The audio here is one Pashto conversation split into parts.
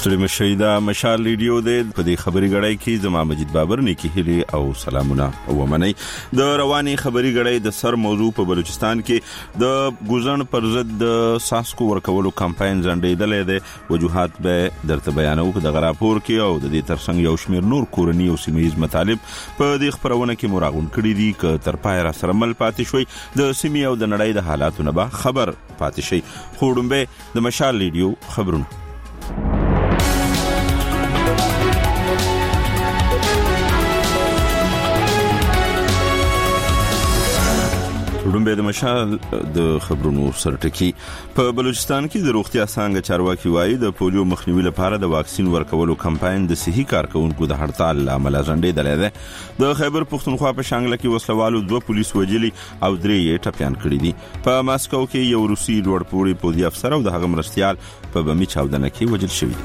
ستړي مشئ دا مشال ریډیو د په دې خبري غړای کې زما مجید بابر نیکی هلي او سلامونه او منی د رواني خبري غړای د سر موضوع په بلوچستان کې د ګوزن پر ضد د ساسکو ورکولو کمپاین ځنډېدلې ده وجوهات به درته بیانو د غراپور کې او د دې ترڅنګ یو شمېر نور کورنی او سیمه‌یز مطالب په دې خبرونه کې مراغون کړي دي ک تر پای را سره مل پاتې شوي د سیمې او د نړۍ د حالاتو نه به خبر پاتې شي خوړمبه د مشال ریډیو خبرونه وړاندې د مشال د خبرونو سرټکی په بلوچستان کې د روغتیا څنګه چارواکي وایي د پولیو مخنیوي لپاره د واکسین ورکولو کمپاین د صحي کارکونکو د هړتال لامل ځنډېدل ده د خیبر پښتونخوا په شانګله کې وسلوالو 2 پولیس وجلي او 3 یې ټپيان کړي دي په ماسکو کې یو روسي لوړپوړي پولیس افسر او د هغه مرستيال په بمي چاودنه کې وجل شوی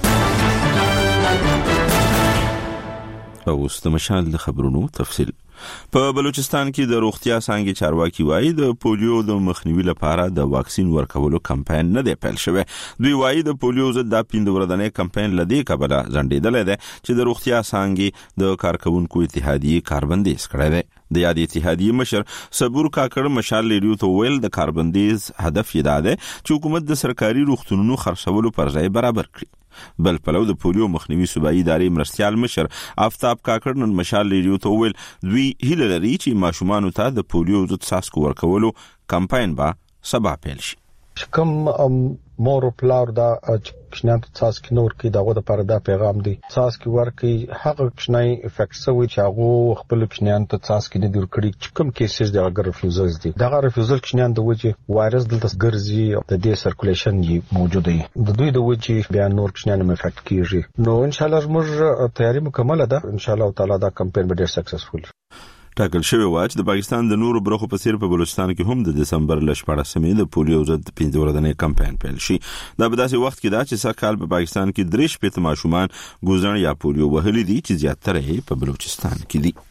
او د مشال د خبرونو تفصیل په بلوچستان کې د روغتیا څنګه چارواکي وایي د پولیو د مخنیوي لپاره د واکسین ورکولو کمپاین نه دی پیل شوی دوی وایي د پولیو ضد د پیندوردنې کمپاین لدی کبله ځنډېدل ده چې د روغتیا څنګه د کارکونکو اتحادیه کاربندیز کړی دی د یاد اتحادیه مشر صبور کاکړ مشال ریډیو ته ویل د کاربندیز هدف یې ده چې حکومت د سرکاري روغتونونو خرڅولو پر ځای برابر کړي بل پلو د پولیو مخنیوي صوبایي ادارې مرستيال مشر آفتاب کاکړ نن مشال ریډیو ته ویل دوی هیله لري چې ماشومان ته د پولیو ضد ساسکو ورکولو کمپاین به سبا پیل شي کوم مور پلار دا کښنه تاسو نور کې داغه د پردا پیغام دی تاسو ورکی هغه کښنه افیکټ سوي چې هغه خپل کښنه ته تاسو نه ډیر کړی چې کوم کیسز د هغه ریفیوزلز دي دغه ریفیوزل کښنه د وجه وایرس دلته ګرځي د دې سرکولیشن موجود دی د دوی د وجه بیا نور کښنه نه افیکټ کیږي نو ان شاء الله موږ تیاری مکمل ده ان شاء الله تعالی دا کمپاین به ډیر سکسسفل ټاکل شوی و چې د پاکستان د نورو برخو په څیر په بلوچستان کې هم د دسمبر ل 14مې د پولیو ضد پیندوردنې کمپاین پیل شي دا په داسې وخت کې دا چې سرکال په پاکستان کې 3 پېته ماشومان ګوزن یا پولیو وهلي دي چې زیاتره یې په بلوچستان کې دي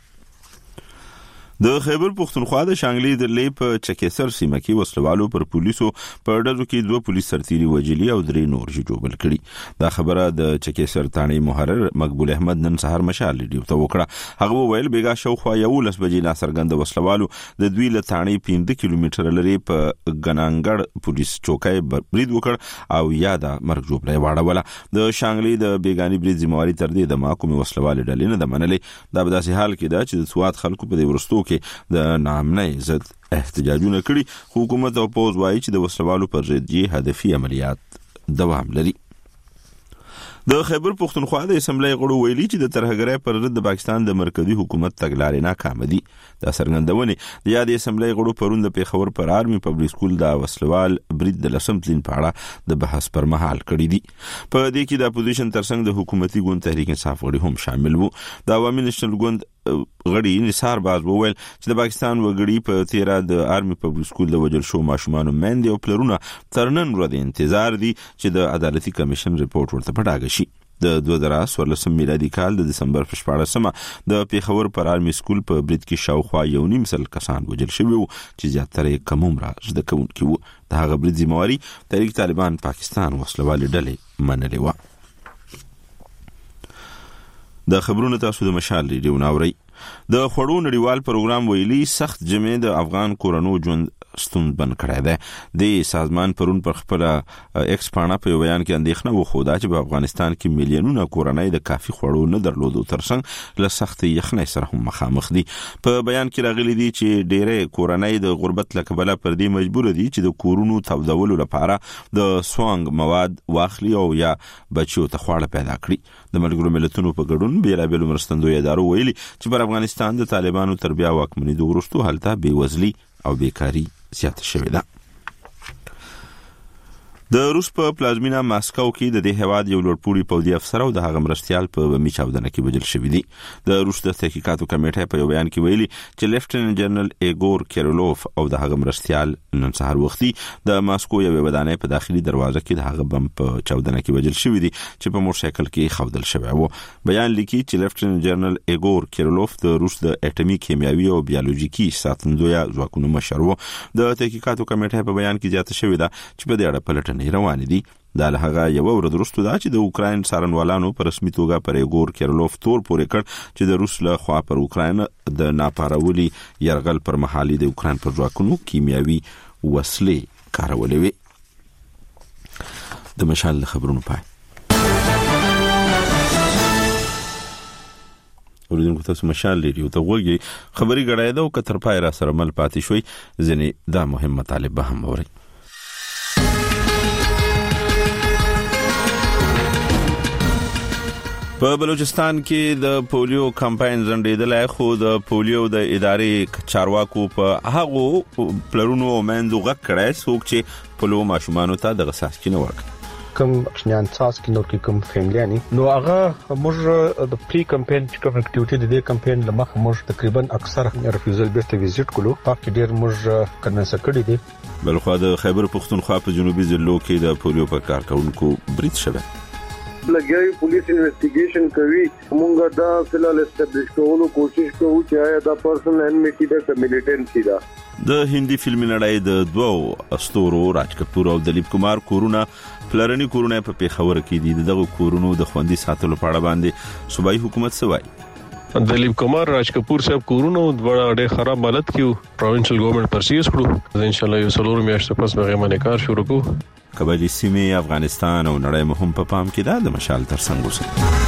د خیبر پښتونخوا د شانګلې د لیپ چکیسر سیمه کې وسلوالو پر پولیسو په ډزو کې 2 پولیس سرتیري وجلي او 3 نور جوړبل کړي دا خبره د چکیسر تانی محرر مقبول احمد نن سحر مشال ریډیو ته وکړه هغه ویل بیګا شوخوا یو لس بجې ناصرګند وسلوالو د دوی له تانی 15 کیلومتر لري په غنانګړ پولیس چوکۍ برید وکړ او یاده مرګ جوړه واړوله د شانګلې د بیګانی برید ذمہواری تر دې د محکمې وسلوال ډلې نه د منلې دا په داسې حال کې دا چې د سواد خلکو په دې ورستو د نامنې ضد احتجاجونه کړي حکومت او پوز وایي چې د وسلوالو پر ضد هدفي عملیات دوام لري د خیبر پښتونخوا د اسمبلی غړو ویلي چې د ترهګرۍ پر ضد د پاکستان د مرکزی حکومت تګلارې ناکام دي د سرګندونې د یاد اسمبلی غړو پرون د پیښور پر آرمي پبلک سکول د وسلوال برید د لسمتلین په اړه د بحث پر مهال کړی دي په دې کې د اپوزیشن ترڅنګ د حکومتي ګوند تحریک انصاف غړي هم شامل وو د عوامي نېشنل ګوند غړي نثار باز وویل چې د پاکستان وګړي په 13 د آرمي پبلک سکول د وجل شو ماشومان مېندې او پلرونه ترنن ورته انتظار دي چې د عدالتي کمیشن ریپورت ورته پټاګه شي د 2014 میلادي کال د دسمبر په 14مه د پیښور پر آرمي سکول په برید کې شاوخوا 1.5 کسان وجل شوي وو چې زیاتره کم عمره زده کوونکي وو د هغه برید ذمہواری تحریک طالبان پاکستان وسلوال ډلې منلې و د خبرونو تاسو د مشال ریډیو ناوري د خړو نړیوال پروګرام ویلي سخت جمعې د افغان کورونو ژوند ستون بن کړی دی د سازمان پرون پر خپل ایکس پاڼه په بیان کې اندېښنه وښوده چې په افغانستان کې میلیونونه کورنۍ د کافي خړو نه درلودو ترڅنګ له سخت یخنۍ سره هم مخامخ دي په بیان کې راغلي دي چې ډېرې کورنۍ د غربت له کبله پر دې مجبور دي چې د کورونو تودولو لپاره د سوانګ مواد واخلي او یا بچو ته خواړه پیدا کړي د ملګرو ملتونو په ګډون بیلابل مرستندوی ادارو ویلي چې پر افغانستان د طالبانو تربیه واکمنۍ د ورستو حالت بیوزلي او بیکاری زیاته شوې ده د روس په پلازمینا ماسکو کې د دې هواد یو لوړپوړي پوځي افسر او د هغه مرستيال په بمي چاودنه کې وژل شوی دی د روس د تحقیقاتو کمیټه په بیان کې ویلي چې لیفټننټ جنرال ایګور کیرلوف او د هغه مرستيال نن سهار وختي د ماسکو یو ودانۍ په داخلي دروازه کې د هغه بم په چاودنه کې وژل شوی دی چې په موټرسایکل کې خودل شوی و بیان لیکي چې لیفټننټ جنرال ایګور کیرلوف د روس د اټومي کیمیاوي او بیولوژیکي ساتندوی ځواکونو مشر و د تحقیقاتو کمیټه په بیان کې زیاته شوی ده چې په دې اړه پلټنه کارونې روانې دي. دا له هغه یوه ورځ وروسته ده چې د اوکراین څارنوالانو په رسمي توګه پر ایګور کیرلوف تور پورې کړ چې د روس له خوا پر اوکراین د ناپارولي یرغل پر مهال د اوکراین پر ځواکونو کیمیاوي وسلې کارولې وي. د مشال خبرونو پای. اوریدونکو تاسو مشال ریډیو ته وګورئ. خبري غړای دا او کتر پای را سره مل پاتې شوي ځنې دا مهم مطالب به هم اوري. په بلوچستان کې د پولیو کمپاین زندیدلای خو د پولیو د ادارې چارواکو په هغه پلرونو مندو غک کړای څوک چې پولیو ماشومان ته د غساسکي نه ورک کم شنان څاسکي نور کې کم فیملیانی نو هغه موږ د پری کمپاین کوم اکټیویټي د دې کمپاین لمخ موږ تقریبا اکثر ریفیوزل بیرته ویزیټ کولو پاک ډیر موږ کننس کړی دي. بلخو د خیبر پختونخوا په جنوبي ضلعو کې د پولیو په کارکونکو برید شوه. لګیای پولیس انویسټیګیشن کوي. موږ دا فلال استابلیش کولو کوشش کوو چې آیا دا پرسنل انمیټي د ملیټنسي دا. د هندي فلمي نړۍ د دوو استورو راج کپور او دلیپ کمار کورونه پلرني کورونه په پیښور کې دي. دغه کورونو د خوندي ساتلو په اړه باندې صوبایي حکومت سوای. دلیپ کمار راج کپور صاحب کورونو ډېر خراب حالت کې پروینشل ګورنمنت پرسیز کړو. ان شاء الله یو څلور میاشتې پس به باندې کار شروع کوو. قبایلی سیمې افغانستان او نړۍ مهم په پام کې ده. د مشال ترڅنګ اوسه.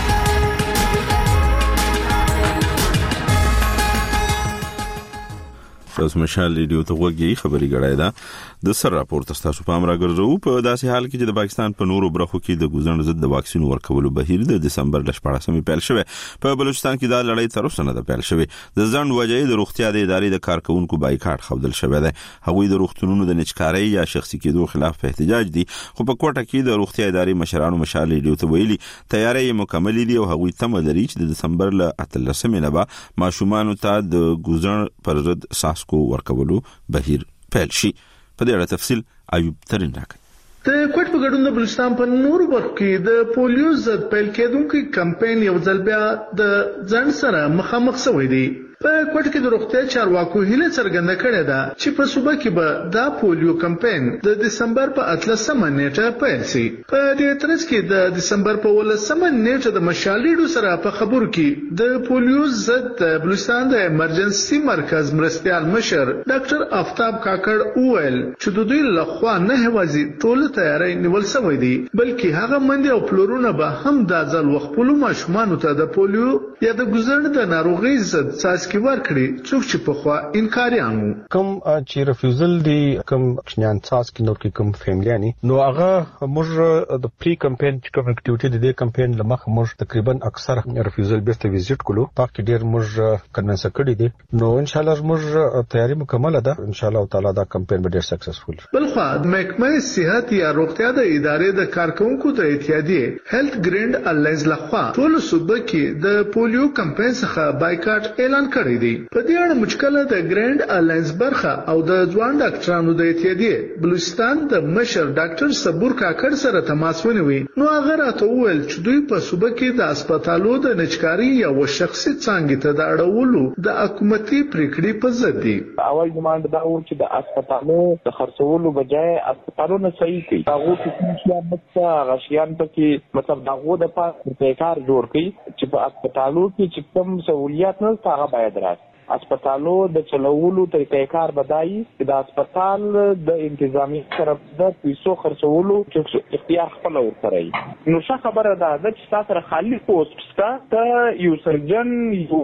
تاسو مشال ریډیو ته وګورئ. خبري غړای ده د سر راپورټ تاسو په امر راګرځو. په داسې حال کې چې د پاکستان په نورو برخو کې د ګوزن ضد د واکسین ورکولو بهیر د دسمبر 14 پیل شوه. په بلوچستان کې دا لړۍ تر اوسه نه پیل شوه. د ځند وجې د روغتیا د ادارې د کارکونکو بایکاټ خوندل شوه ده. هغوی د روغتونونو د نچکارۍ یا شخصي کېدو خلاف په احتجاج دي. خو په کوټه کې د روغتیا ادارې مشرانو مشال ریډیو ته ویلي تیاری مکمل دي او هغوی تم لري چې د دسمبر ل 18 نه به ماشومان ته د ګوزن پر ضد ساسکو ورکولو بهیر پیل شي. په دې اړه تفصیل ایوب ترين راکړي. د کوټ په ګډون د بلوچستان په نورو برخو کې د پولیو ضد پیل کېدونکو کمپاین یو ځل بیا د ځان سره مخامخ شوی دی. په کوټ کې د روغتیا چارواکو هیله څرګنده کړې ده چې په صوبه کې به دا پولیو کمپاین د دسمبر په 18 نیټه پیل شي. په دې ترڅ کې د دسمبر په 18 نیټه د مشالېډو سره په خبرو کې د پولیو ضد بلوچستان د ایمرجنسي مرکز مرستيال مشر ډاکټر آفتاب کاکړ وویل چې د دوی لخوا نه هوازي ټول تیاری نیول شوی دی بلکې هغه مندي او پلورونه به هم د ځل وخت ماشومان ته د پولیو یا د ګوزن د ناروغي ضد کې ورکړي څوک چې په خوا انکاریانو کوم چې ریفیوزل دی کوم شنان څاس کې نور کې کوم فیملیانی نو هغه موږ د پری کمپاین کوم اکټیویټي د دې کمپاین لمخ موږ تقریبا اکثر ریفیوزل بیرته ویزیټ کولو پاک ډیر موږ کننس کړی دي. نو ان شاء الله موږ تیاری مکمل ده. ان شاء الله تعالی دا کمپاین به ډیر سکسسفل. بلخو د محکمه صحت یا روغتیا د ادارې د کارکونکو د اتحادیه هیلث ګرینډ الایز لخوا ټول صوبه کې د پولیو کمپاین څخه بایکاټ اعلان کړی دی. په دې اړه مشکله د ګرینډ الایز برخه او د ځوان ډاکټرانو د اتحادیه بلوچستان د مشر ډاکټر صبور کاکړ سره تماس ونیوي. نو هغه راته وویل چې دوی په صوبه کې د هسپتالو د نچکاري یا شخصي څانګې ته د اړولو د حکومتي پریکړې په ضد دي. اول ډیماند دا و چې د هسپتالو د خرڅولو بجای هسپتالونه صحیح کړي. هغه چې شیان مڅه غشیان پکې مطلب دغه د پاره کار جوړ کړي چې په هسپتالو کې چې کوم سہولیات نه هغه باید راځي. هسپتالو د چلولو طریقې کار بدایي چې د هسپتال د انتظامی طرف د پیسو خرڅولو چې اختیار خپل ورسره وي. نو څه خبره ده چې تاسو خالي پوسټ ستا یو سرجن یو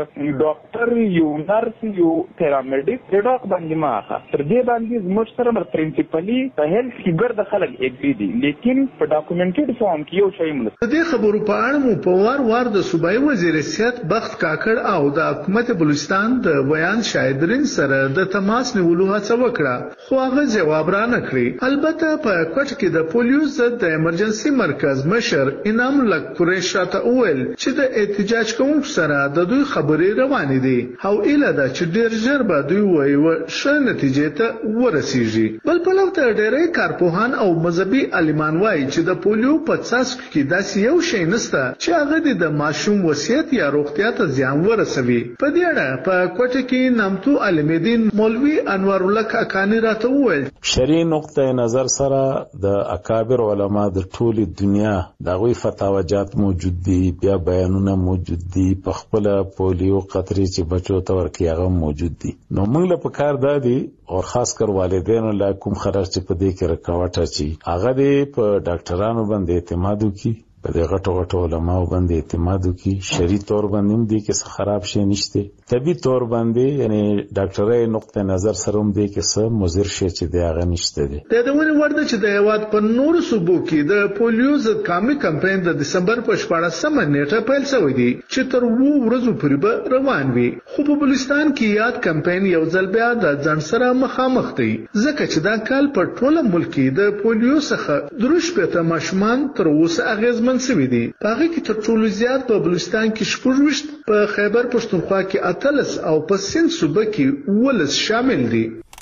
ډاکټر یو نرس یو پیرامیډیک د ډاک باندې ماخه تر دې باندې زموږ سره پرنسپلی په هیلث کې ګرد خلک اګری دي لیکن په ډاکومنټډ فارم کې یو شی مونږ د دې خبرو په اړه مو په وار د صوبایي وزیر صحت بخت کاکړ او د حکومت بلوچستان د بیان شاهدرین سره د تماس نیولو هڅه وکړه خو هغه جواب را نه کړی. البته په کوټ کې د پولیو ضد د ایمرجنسي مرکز مشر انعام لک قریش راته وویل چې د احتجاج کوونکو سره د دوی خبرې روانې دي او اله ده چې ډیر ژر به دوی وایي ښه نتیجې ته ورسیږي. بل په لور ته ډېری کارپوهان او مذهبي عالمان وایي چې د پولیو په څاڅکو کې داسې یو شی نشته چې هغه د ماشوم وصیت یا روغتیا ته زیان ورسوي. په دې اړه په کوټه کې نامتو عالم دین مولوي انور الله کاکانی راته وویل شرعي نقطه نظر سره د اکابر علما د ټولي دنیا دغه فتاوجات موجود دي، بیا بیانونه موجود دي، په خپل پولیو قطري چې بچو ته ورکي هغه موجود دي. نو موږ له پکار دادي او خاص کر والدینو لا کوم خرج چې په دې کې رکاوټ اچي هغه دې په ډاکټرانو باندې اعتماد وکړي، په دې غټو علماء باندې اعتماد وکړي. شرعي تور باندې هم دي کې څه خراب شي نشته، طبي تور باندې یعنی ډاکټرای نقطه نظر سره هم دي کې څه مضر شي چې دی هغه نشته دي. د دونه ورده چې د هیواد په نور صوبو کې د پولیو ضد قامي کمپاین د دسمبر په 14مه نیټه پیل شوی دی چې تر 2 ورځې پورې به روان وي. خو په بلوچستان کې یاد کمپاین یو ځل بیا د ځان سره مخامخ دی ځکه چې دا کال په ټوله ملک کې د پولیو څخه دروش پته ماشومان تر اوسه اغیزمن شوي دي. هغه کې تر ټولو زیات په بلوچستان کې 14 په خیبر پښتونخوا کې 13 او په سند صوبه کې 19 شامل دي.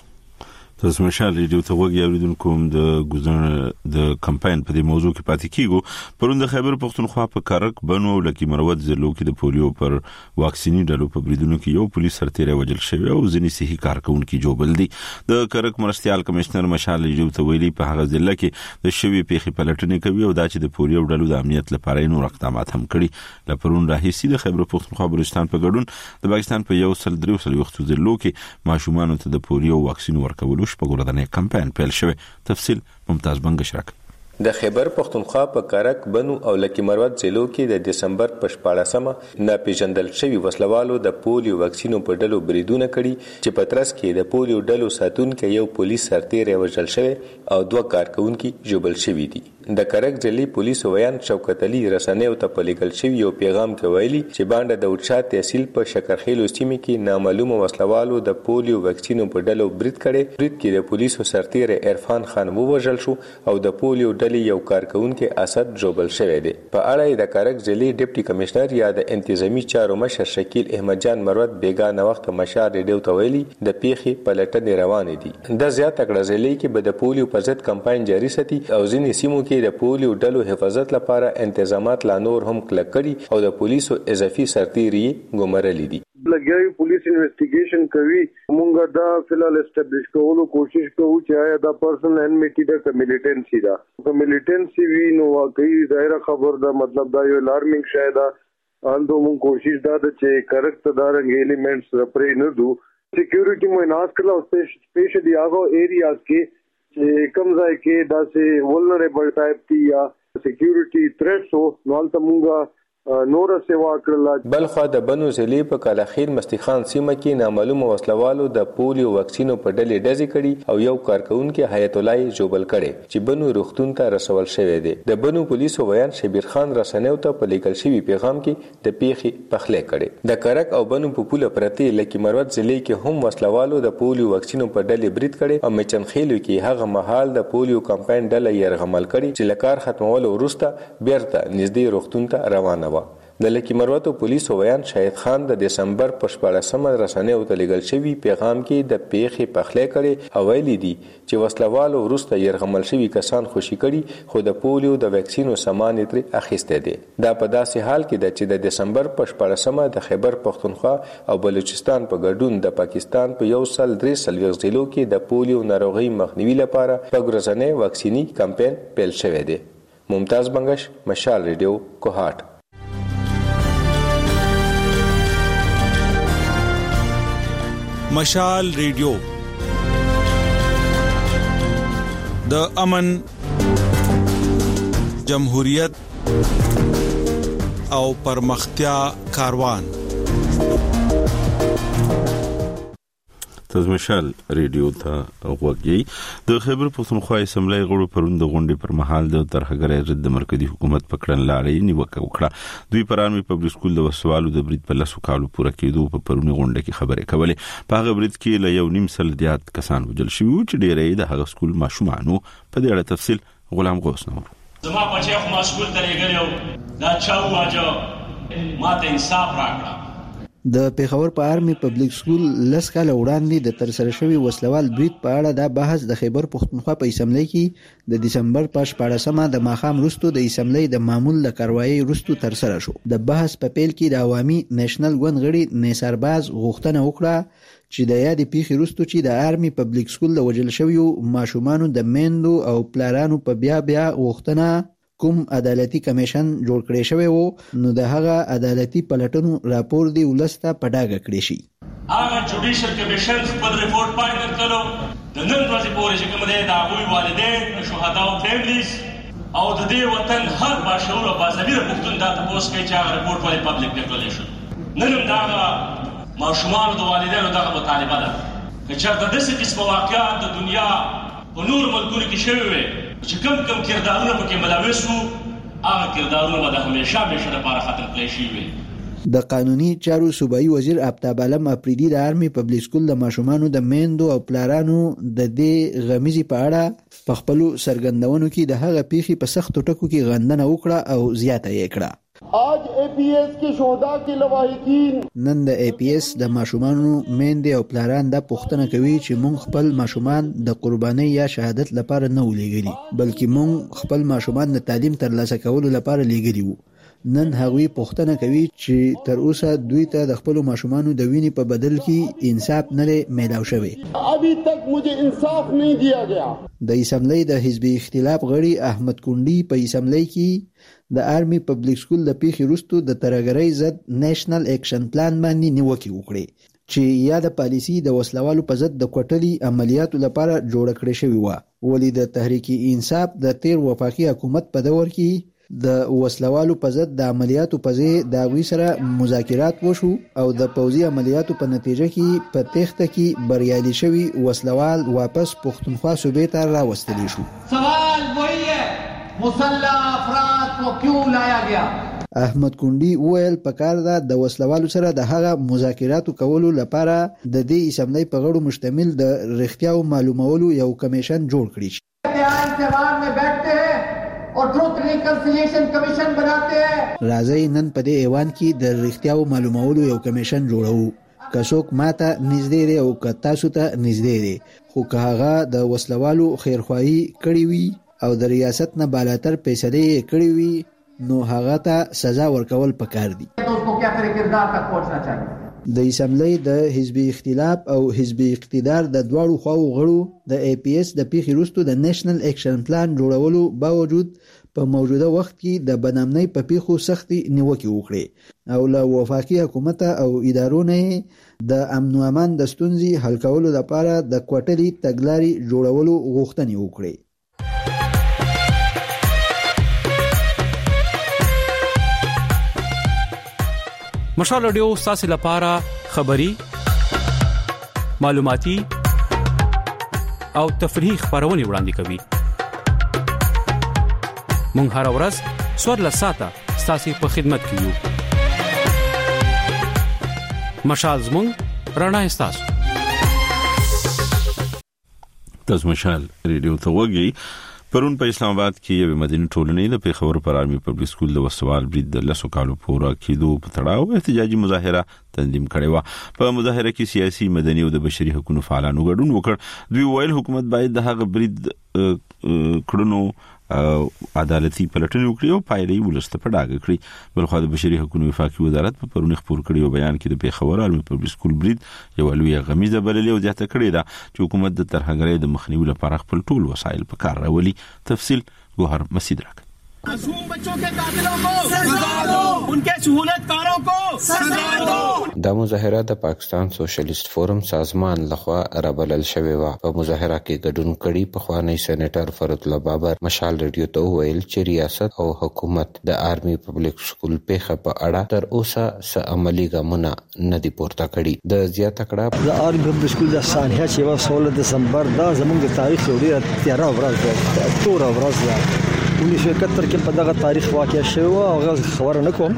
تاسو مشال ریډیو ته وګورئ اوریدونکو د ګزن د کمپاین په دې موضوع کې پاتې کیږو. پروند خیبر پښتونخوا په کارک بنو لکه مروت زلو کې د پولیو پر واکسینی ډلو په بریدونو کې یو پولیس سرتیری وجل شوی او ځینې صحي کارکونکو جوړبل دي. د کارک مرستيال کمشنر مشال ریډیو ته ویلي په هغه ځل کې د شوی پیخي پلټنې کوي او دا چې د پولیو ډلو د امنیت لپاره نور اقدامات هم کړي. لپرون راهیسي د خیبر پښتونخوا بلوچستان په ګډون د پاکستان په 103 وخت زلو کې ماشومان ته د پولیو واکسین ورکول شپږورځنی کمپاین پیل شوی. تفصیل ممتاز بنګ شراک. د خیبر پښتونخوا په کارک بنو او لکی مروت ضلعو کې د دسمبر په 14مه ناپېژندل شوی وسلوالو د پولیو واکسینو په ډلو بریدونه کړي چې په ترڅ کې د پولیو ډلو ساتونکو یو پولیس سرتیری وژل شوی او 2 کارکونکو جوړبل شوی دي. د کارک ځلي پولیسو ویان شوکت علي رسنیو ته په لیکل شوی یو پیغام کې ویلي چې باندې د اوچا تحصیل په شکرخیلو سیمه کې نامعلومه وسلوالو د پولیو واکسینو په ډلو برید کړي. برید کې د پولیسو سرتیری عرفان خان وژل شو او د پولیو یو کارکونکو اسد جوړبل شوی دی. په اړه د کارک ضلعي ډیپټي کمشنر یا د انتظامی چارو مشر شکیل احمد جان مروت بیگانه وخت مشار ریډیو ته ویلي د پیخي پلټنې روانې دي. د زیات کړه ضلعي کې به د پولیو په ضد کمپاین جاری ساتي او ځینې سیمو کې د پولیو ډلو حفاظت لپاره تنظیمات لا نور هم کلک کړي او د پولیسو اضافي سرتیري ګمارلي دي. لګیاوی پولیس انویسټیګیشن کوي. مونږ دا فلال اسټابلیش کولو کوشش کوو چې آیا دا پرسن انمیټی دا ملیټنسي دا ملیټنسي وی نو واقعي ظاهر خبر دا مطلب دا یو الارمینګ شاید اندو مونږ کوشش دا چې کریکټ دا رنګ ایلیمنټس رپرې نه دو. سکیورټي مو ناس کلا سپیشلی هغه ایریاز کې چې کوم ځای کې دا سه ولنریبل ټایپ تی یا سکیورټي تھریټس نو البته مونږ نور سیوا کړل. بلخو د بنو ضلع په کالاخیل مستخان سیمه کې نامعلومه وسلوالو د پولیو واکسینو په ډلې ډزې کړي او یو کارکونکو حیات الله جوړبل کړي چې بنو روغتون ته رسول شوی دی. د بنو پولیسو ویان شبیر خان رسنیو ته په لیکل شوی پیغام کې د پیخي پخلې کړي. د کرک او بنو په پوله پرتی لکی مروت ضلع کې هم وسلوالو د پولیو واکسینو په ډلې برید کړي او مچنخیلو کې هغه مهال د پولیو کمپاین ډله يرغمل کړي چې لکار ختمولو وروسته بیرته نږدې روغتون ته روانه و. د لکی مروت پولیسو ویان شاهد خان د دسمبر په 14مه رسنیو ته لیکل شوی پیغام کې د پیخي پخلې کړي او ویلي دي چې وسلوالو وروسته يرغمل شوی کسان خوشي کړي خو د پولیو د ویکسینو سامان ترې اخیسته دي. دا په داسې حال کې چې د دسمبر په 14مه د خیبر پښتونخوا او بلوچستان په ګډون د پاکستان په 103 ضلعو کې د پولیو ناروغي مخنیوي لپاره پګرزنه واکسینی کمپاین پیل شوی دی. ممتاز بنگش، مشال ریډیو، کوهاټ. مشال ریډیو د امن، جمهوریت او پرمختیا کاروان. تاسو مشال ریډیو ته وګورئ. د خیبر پښتونخوا اسمبلی غړو پروند غونډې پر مهال د ترهګرۍ ضد مرکزی حکومت په کړنلارې نیوکه وکړه. دوی پرانوي پبلک سکول د وسوالو د برید په لاسو کالو پوره کېدو په پرونی غونډه کې خبرې کولې. په هغه برید کې له 1.5 زیات کسان وژل شوي چې ډېرې د هغه سکول ماشومانو. په دې اړه تفصیل غلام غوث نور. زما بچي خو ما سکول ته لګلو دا چا واجه ماته انصاف راکړه. د پیښور په آرمي پبلک سکول لس کاله وړاندې د ترسره شوي وسلوال برید په اړه دا بحث د خیبر پښتونخوا په اسمبلی کې د دسمبر په 14مه د ماښام وروسته د اسمبلی د معمول له کاروایي وروسته ترسره شو. د بحث په پیل کې د عوامي نېشنل ګوند غړي نیسارباز غوښتنه وکړه چې د یادې پیښې وروسته چې د آرمي پبلک سکول د وژل شویو ماشومانو د میندو او پلارانو په بیا غوښتنه کوم عدالتي کمیشن جوړ کړی شوی وو نو د هغه عدالتي پلټنو راپور دی ولسته په ډاګه کړی شي. هغه جوډیشل کمیشن خپل ریپورت پای درکړو د نن ورځې پورې چې کوم دی د هغوی والدین شهدا او فیملیز او د دې وطن هر باشعور او باضمیر پښتون دا تاسو کوي چې هغه ریپورت ولې پبلک ډیکلریشن شو. نن هم دا ماشومان د والدینو دغه مطالبه ده چې چېرته داسې قسمه واقعات د دنیا په نور ملکونو کې شوي وي چې کم کردارونه پکې ملوث وو هغه کردارونه به د همیشه لپاره ختم کړای شي وي. د قانوني چارو صوبایي وزیر آفتاب عالم اپریدي د آرمي پبلک سکول د ماشومانو د میندو او پلارانو د دې غمیزي په اړه په خپل سرګندونو کې د هغه پیښې په سختو ټکو کې غندنه وکړه او زیاته یې کړه. आज APS के शोधा के लवाहिकीन نن د APS د ماشومانو میندې او پلاران دا پوښتنه کوي چې مونږ خپل ماشومان د قربانۍ یا شهادت لپاره نه ولېږلي بلکې مونږ خپل ماشومان د تعلیم ترلاسه کولو لپاره لېږلي وو. نن هغوی پوښتنه کوي چې تر اوسه دوی ته د خپل ماشومانو د وینې په بدل کې انصاف نه میلاو شوی. ابھی تک مجھے انصاف نہیں دیا گیا. د اسمبلی د حزبي اختلاف غړي احمد کونډي په اسمبلی کې د آرمي پبلک سکول د پیښې وروسته د ترهګرۍ ضد نېشنل اکشن پلان باندې نیوکې وکړې چې یا د پالیسي د وسلوالو په ضد د کوټلي عملیاتو لپاره جوړه کړې شوې وه. ولې د تحریک انصاف د تیر وفاقي حکومت په دور کې د وسلوالو په ضد د عملیاتو په ځای د هغوی سره مذاکرات وشو او د پوځي عملیاتو په نتیجه کې په تېښته کې بریالي شوي وسلوال واپس پښتونخوا صوبې ته راوستلی شو. سوال وہی ہے مسلح افراد کو کیوں لایا گیا؟ احمد کونډي وویل پکار ده د وسلوالو سره د هغه مذاکراتو کولو لپاره د دې اسمبلی په غړو مشتمل د رښتیاو معلومولو یو کمیشن جوړ کړي. اور ټروت ریکنسیلیشن کمیشن بناتے ہیں. راځي نن په دې ایوان کې د رښتیاو معلومولو یو کمیشن جوړو. که څوک ماته نږدې دی او که تاسو ته نږدې دی خو که هغه د وسلوالو خیرخواهي کړې وي او د ریاست نه بالاتر فیصلې یې کړې وي نو هغه ته سزا ورکول پکار دي. د اسمبلی د حزبي اختلاف او حزبي اقتدار د دواړو خواو غړو د APS د پیښې وروسته د نېشنل اکشن پلان جوړولو باوجود په موجوده وخت کې د بدنامۍ په پیښو سختي نیوکې وکړې او له وفاقي حکومت او ادارو نه د امن او امان د ستونزې حل کولو لپاره د کوټلي تګلارې جوړولو غوښتنې وکړې. مشال رادیو ستاسو لپاره خبري معلوماتي او تفریحي خبرونه وړاندې کوي. مونږ هر ورځ سوړ لساته ستاسو په خدمت کې یو. مشال زمونږ رڼا ستاسو. تاسو مشال ریډیو ته وګورئ. پرون په اسلام آباد کې یو مدني ټولنې د پیښور پر آرمي پبلک سکول د وسوال برید د لسو کالو پورا کېدو په تړاو احتجاجي مظاهره تنظیم کړې و. په مظاهره کې سیاسي مدني او د بشري حقوقو فعالانو ګډون وکړ. دوی ویل حکومت باید د هغه برید کړنو عدالتي پلټنې وکړي او پایلې ولسته په ډاګه کړي. بلخو د بشري حقوقو وفاقي وزارت په پرون خبر کړی او بیان کې د پیښور آرمي پبلک سکول برید یو لوی غمیزه بللې او ځاته کړی دا چې حکومت د ترهګرۍ د مخنیوي لپاره خپل ټول وسایل په کار راولي. تفصیل گوهر مسید راک. मासूम बच्चों के कातिलों को सजा दो, उनके सहूलतकारों को सजा दो. دا مظاهره د پاکستان سوشلیست فورم سازمان لخوا رابلل شوې و. په مظاهره کې ګډون کړي پخوانی سېنیټر فرد الله بابر مشال ریډیو ته ویل چې ریاست او حکومت د آرمي پبلک سکول پیښه په اړه تر اوسه څه عملي ګامونه نه دي پورته کړي. د زیاته کړه د آرمي پبلک سکول د سانحه چې و 16 دسمبر دا زموږ د تاریخ یو ډیر تیاره ورځ ده، توره ورځ ده. 1971 کې په دغه تاریخ واقع شوی او هغه خبره نه کوم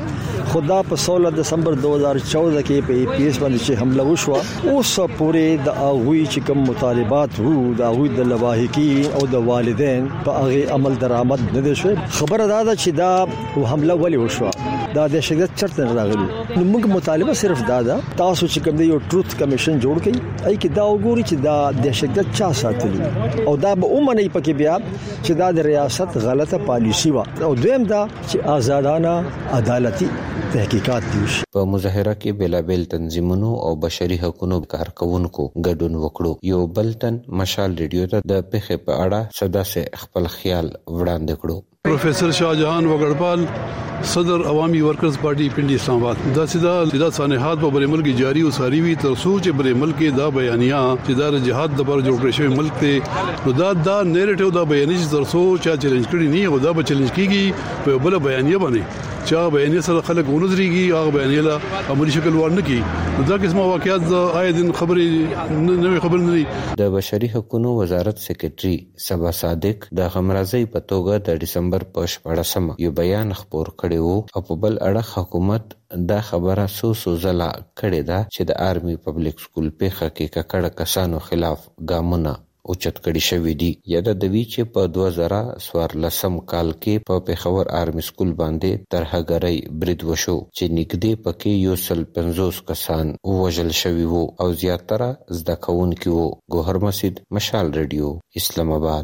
خدا په 16 دسمبر 2014 کې په APS باندې چې حمله وشو اوس پورې د اغوی چې کوم مطالبات وو د اغوی د لواحقین او د والدین په هغه عمل درآمد نه دي شوی. خبره دا ده چې دا حمله ولې وشو دا د شګت چرته راغلی. نو موږ مطالبه صرف دا ده تاسو چې کوم یو ټروث کمیشن جوړ کړئ ای کې دا وګوري چې دا د شګت چا ساتلی او دا به اومنه پکې بیا چې دا د ریاست غلطه پالیسی و او دویم دا چې آزادانه عدالتي تحقیقات دي. په مظاهره کې بلابل تنظیمونو او بشري حقوقو کارکونکو ګډون وکړو. یو بلتن مشال ریډیو ته د پیښې په اړه صدا سے خپل خیال وړاندې کړو. پروفیسر شاهجهان وګړپال صدر عوامي ورکرز پارټي پنډي اسلام آباد دا سیدا سانحات په بری ملک جاری او ساری وی تر سوچ بری ملک دا بیانیا چې دا جهاد د بر جوړ شوی ملک ته نو دا نیریټیو دا بیانې تر سوچ چیلنج کړي نه او دا به چیلنج کیږي په بل بیانیه باندې چا بیانیه سره خلک ونځريږي هغه بیانیه لا عملی شکل ورنه کی دا قسمه واقعیات آیدن خبري نوې خبر نه دي. د بشري حقوقو وزارت سیکریټري سبا صادق د غمرازي په توګه د ډسمبر په 14 یو بیان خبر کړی وو او په بل اړه حکومت دا خبره سو ځله کړې ده چې د آرمي پبلک سکول په حقیقت کړه کسانو خلاف ګامونه اوچت کړي شوې دي. یاد د وی چې په 2014 کال کې په پیښور آرمي سکول باندې ترهګرۍ برید وشو چې نږدې پکې 150 کسان وژل شوي وو او زیاتره زده کوونکي وو. ګوهر مسجد مشال ریډیو اسلام آباد.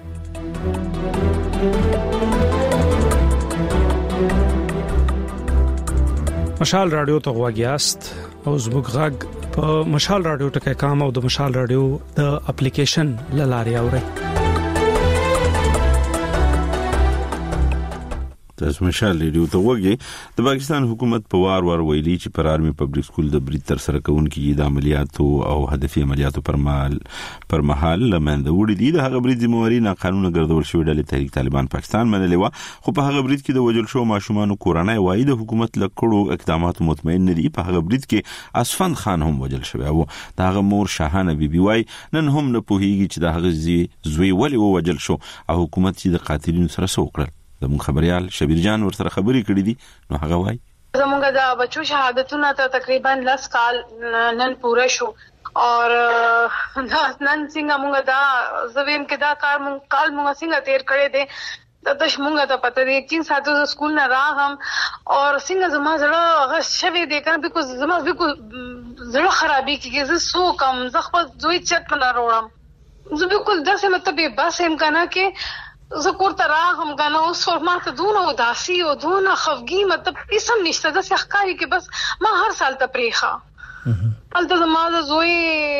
مشال رادیو ته غواګیاست او زموږ غږ په مشال رادیو ټکي کام او د مشال رادیو د اپلیکیشن لاري اوري. تاسو مشال ریډیو ته وګورئ. د پاکستان حکومت په وار ویلي چې پر آرمي پبلک سکول د برید تر سره کوونکي د عملیاتو او هدفي عملیاتو پر مهال لمنځه وړي دي. د هغه برید ذمہواری ناقانونه ګرځول شوې ډلې تحریک طالبان پاکستان منلې و خو په هغه برید کې د وژل شو ماشومان کورنۍ وایي د حکومت لکړو اقدامات مطمئن نه دي. په هغه برید کې اسفند خان هم وژل شوی او د هغه مور شاهانه بیبي وایي نن هم نه پوهیږي چې د هغه زوی ولې وژل شو او حکومت چې د قاتلینو سره څه وکړل. زموږ خبريال شبیر جان ورسره خبرې کړې دي نو هغه وایي زموږ د بچو شهادتونه ته تقریبا 10 کال نن پوره شو اور نن څنګه موږ دا زویم کې دا کال موږ څنګه تیر کړی دی د شمونګه ته پته دی چې ساتو سکول نه راغم اور څنګه زما زړه غش شوی دی کنه بیکو زما بیکو زړه خرابې کیږي زه سو کم زه خپل دوی چت نه وروړم زه بالکل داسې مطلب بس هم کنه کې زه کوړه راغم کنه اوس فورمات دونه وداسي او دونه خفګي مطلب اسم نشته د ښکاری کې بس ما هر سال ته پریخه الته زما د زوی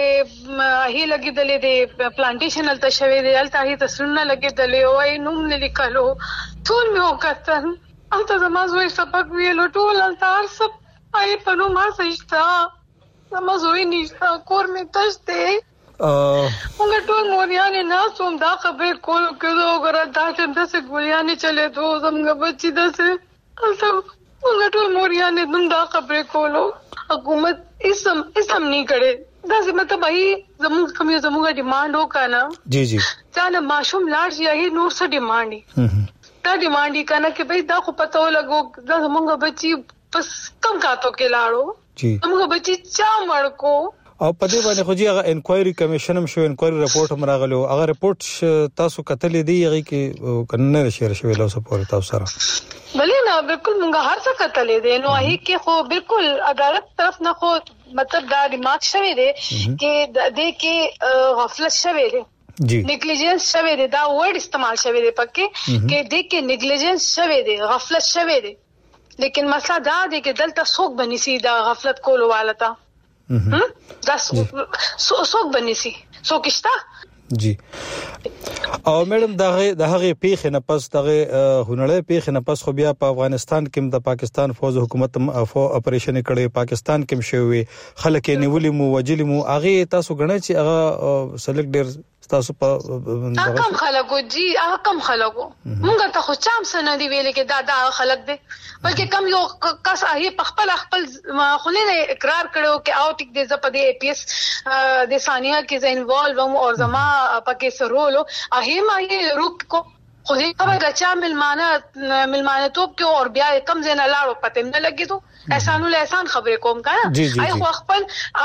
هي لګیدلې د پلانټیشن الته شوی دی الته هي تسرونه لګیدلې او یې نوم لیکلو ټول مې وکړل الته زما زوی سبق ویلو ټول الته هر څه پای په نو ما سشتا زما زوی نشته کور مې تشته موږ ټول موريانې نه سوم دا خبر کول کېدو غره دا څه ګولیانې چلے دو زموږ بچی دسه الته موږ ټول موريانې نن دا خبر کولو حکومت اسم نہیں کرے دا مطلب ای زموږ ډیماند وکانا جی جی ځان ماشوم لاړ شي هي نور څه ډیماند دا ډیماند کنه کې بھئی دا خو پته ولګو دا زموږ بچي پس کم کاتو کې لاړو جی زموږ بچي چا مړ کو او په دې باندې خو جی هغه انکوایري کمیشن هم شو انکوایري رپورټ هم راغلو هغه رپورټ تاسو کتلې دی هغه کې کنه شیر شوی له سپورټ تاسو سره بلې نه بالکل موږ هر څه کتلې دي نو هي کې خو بالکل عدالت طرف نه خو مطلب دا ریمارک شوی دی چې د کې غفلت شوی دی جی نیگلیجنس شوی دی دا ورډ استعمال شوی دی پکې کې د کې نیگلیجنس شوی دی غفلت شوی دی لیکن مسله دا دی چې دلته څوک بنسي دا غفلت کولو والتا دا څوک بنسي څوک شته جی او میډم دا هغه پیښ نه پس دغه هنړې پیښ نه پس خو بیا په افغانستان کې د پاکستان فوج حکومت اپریشن کړي پاکستان کې شوی خلک نیولې مو وجلې مو هغه تاسو غنئ چې هغه سلیکټ ډیر تاسو په کم خلکو جی هغه کم خلکو موږ ته خو چام سن دی ویل کې دا خلک دي بلکې کم یو کس هي خپل خلینه اقرار کړو کې او ټیک دې زپ دې APS د ثانیه کې ز انوالو او زما پکې سرولو هغه ما یې روک کو خو دې خبره چا ملمانه توپ کې اور بیا کم زنه لاړو پته نه لګي ته احسان له احسان خبرې کوم کنه آی خو خپل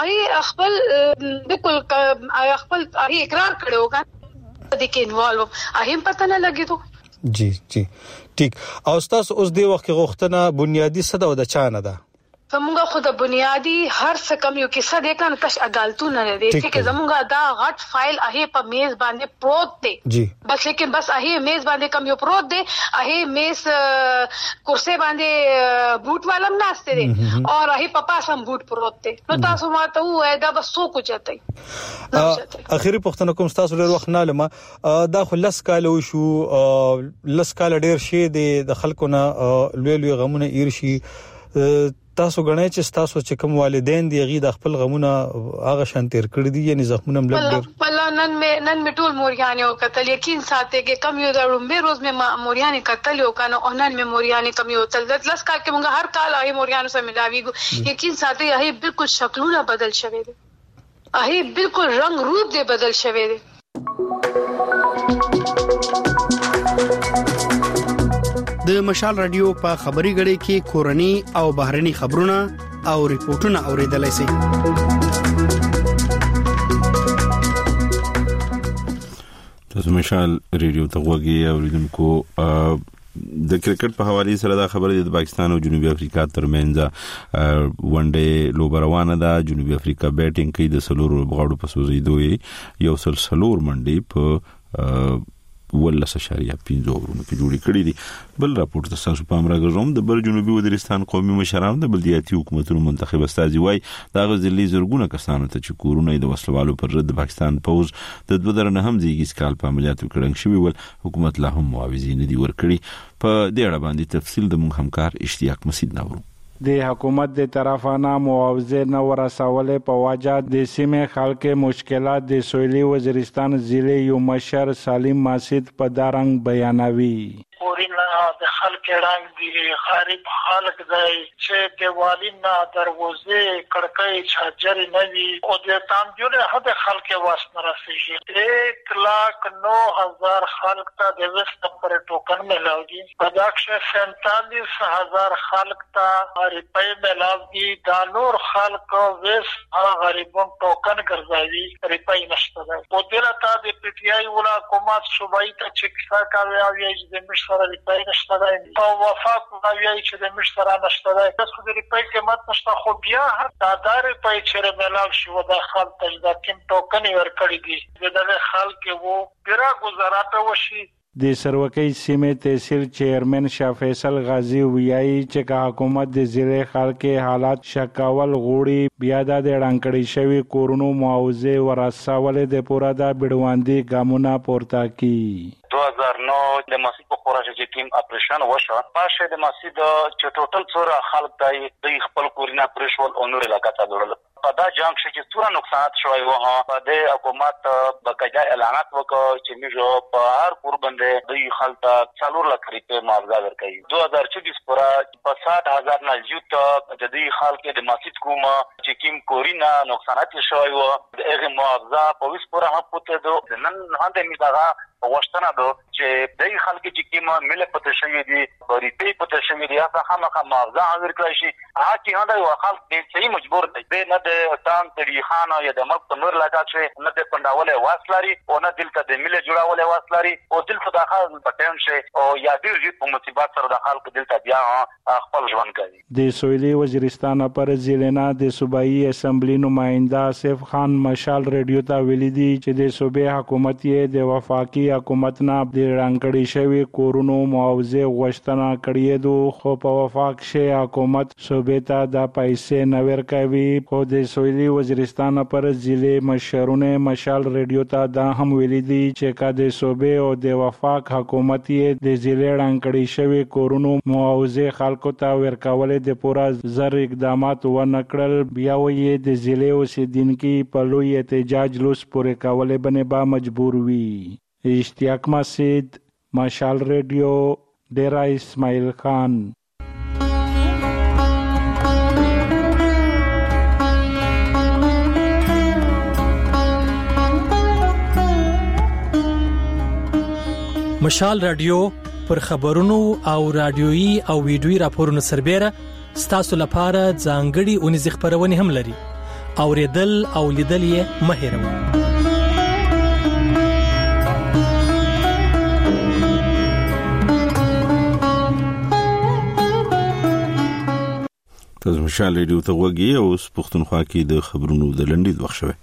بالکل خپل اقرار کړو کنه دې کې انوالو اهم پته نه لګي ته جی ٹھیک او تاسو اوس دی وخت غوښتنه بنیادی صدا او د چانه ده زمونږه خو د بنیادی هر څه کم یو کیسه د کان تش عدالتونه نه دي چې زمونږه دا غټ فایل هغه په میز باندې پروت دی جی بس لیکن بس هغه میز باندې کم یو پروت دی هغه میز کرسي باندې بوت والم ناشته دي او هغه په پاسم بوت پروت دی نو تاسو ماته وای دا بس سو کوچته اخیری پښتنه کوم تاسو ډیر وخت نه لمه دا خلص کال شو لس کال ډیر شي د خلکو نه لوی غمونه ایرشي تاسو غنئ چې تاسو چې کوم والدین دی غي د خپل غمونه هغه شان تیر کړی دي یعنی زخمونه ملګر والله نن می ټول موریانه او قتل یقین ساتي کې کم یو دروم به روز می موریانه قتل او کنه اونن می موریانه کم یو تل لس کال کې موږ هر کال هغه موریانه سره ملاویږو یقین ساتي هغه بالکل شکلونه بدل شوی دي هغه بالکل رنگ روپ دې بدل شوی دي د مشال رادیو په خبري غړي کې کورني او بهرني خبرونه او ریپورتونه اوریدلای شئ تاسو مشال رادیو ته وګورئ اوریدونکو د کرکټ په حواله سره دا خبره د پاکستان او جنوبي افریقا ترمنځ ون ډے لوب روانه ده جنوبي افریقا بیټینګ کوي د سلور بغاړو په سوزیدو یو سلور منډي په ولا سشاریا 15 ورونو کې جوړی کړی دي بل راپورټ تاسو په امر غوښوم د بر جنوبي وزیرستان قومي مشران د بلدیاتي حکومتونو منتخب استازي وای دا غزلې زرګونه کسانو ته چې کورونه د وسلوالو پر ضد پاکستان پوز د 2009 هم زیږی سکال په عملیاتو کړنګ شوی ول حکومت لا هم معاوضین دي ورکړي په دې اړه باندې تفصیل د مونږ همکار اشتیاق مسید ناورو د حکومت د طرفانه معاوضه نه ورسولې په وجه د سیمه خلک مشکلات د سویلي وزیرستان ضلع یو مشر سالم ماسید په دارنګ بیانوي پورینا د خلک رنگ دی غریب خلک دی چې دیوالینا دروازه کړکۍ چاجر نه وي او د تامجونه هدا خلک واسنه رسیږي 1,09,000 خلک ته د وست پر ټوکن ملاوي پداکشه 47,000 خلک ته ریپای ملاوي دا نور خلک وس غریبون ټوکن ګرځوي ریپای نشته او دلته د پی ټی آی ولا حکومت صوبایي ته چې څه کوي او یې د مشره ریپای نشته او وفاق کوي چې د مشره نشته تاسو د ریپای قیمت نشته خو بیا دا ریپای چې ملاو شو د خلک د کوم ټوکن ورکړي دي دغه خلک وو پیرا گزارات وشي د سروکۍ سیمه تحصیل چیرمن شاه فیصل غازی ویایي چې حکومت د ضلع خلک حالات شکاول غوړي بیا د ډانکړې شوی کورونو معاوضه ورسولې د پورا د بډواندي ګامونه پورته کی 2009 د مسجد په خورا چې ټیم اپریشن وشو پاشه د مسجد چې ټوټل څوره خلک د خپل کورونه پرشول او نور علاقې ته وړل په دا جنگ چې څوره نقصانات شوی و په د حکومت بقایا اعلانات وکړ چې موږ په هر کور باندې د خلک 4 لک روپے معاوضه ورکړي 2024 پورا په 60,000 نه زیات د دې خلک د مسجد کوم چې کوم کورونه نقصانات شوی و دغه معاوضه په وس پورا هم پته دو نن هانده میغه واشتنه دو چې دغه خلک چې کوم مل پته شوی دي ریپی پته شوی دي هغه خامخا معاوضه ورکړي شي هغه هانده یو خلک به صحیح مجبور دي نه د تان تری خانه یا د ملک نور لګاچې نه د پنداوله واسلاري او نه دلته د مل جوړاوله واسلاري او دلته د خلک په ټیم شي او یا ډیر په مصیبت سره د خلک دلته بیا خپل ژوند کوي د سویلي وزیرستان پر ضلع د صوبایي اسمبلی نماینده آصف خان مشال رادیو ته ویلي دي چې د صوبې حکومت یې د وفاقي حکومت نه د رانکړې شوی کورونو معاوضه غوښتنه کړې دو خو په وفاق شي حکومت صوبې ته د پیسې نه ورکوي خو د سویلي وزیرستان پر ضلع مشرونه مشال رادیو ته دا هم ویلي دي چې کله صوبې او د وفاق حکومت یې د ضلع رانکړې شوی کورونو معاوضه خلکو ته ورکول د پورا زر اقدامات ونکړل بیا وې د ضلع اوسیدونکو په لوی احتجاج لوس پورې کولې باندې با مجبور وي اشتیاق مسید مشال رادیو ډیرا اسماعیل خان مشال رادیو پر خبرونو او رادیويي او ویډیويي راپورونو سربېره ستاسو لپاره ځانګړي اونیز خبرونه هم لري. اوریدل او لیدل یې مه هېروئ. تاسو مشال ریډیو ته وګورئ او پښتونخوا کې د خبرونو د لنډید وخت شوه.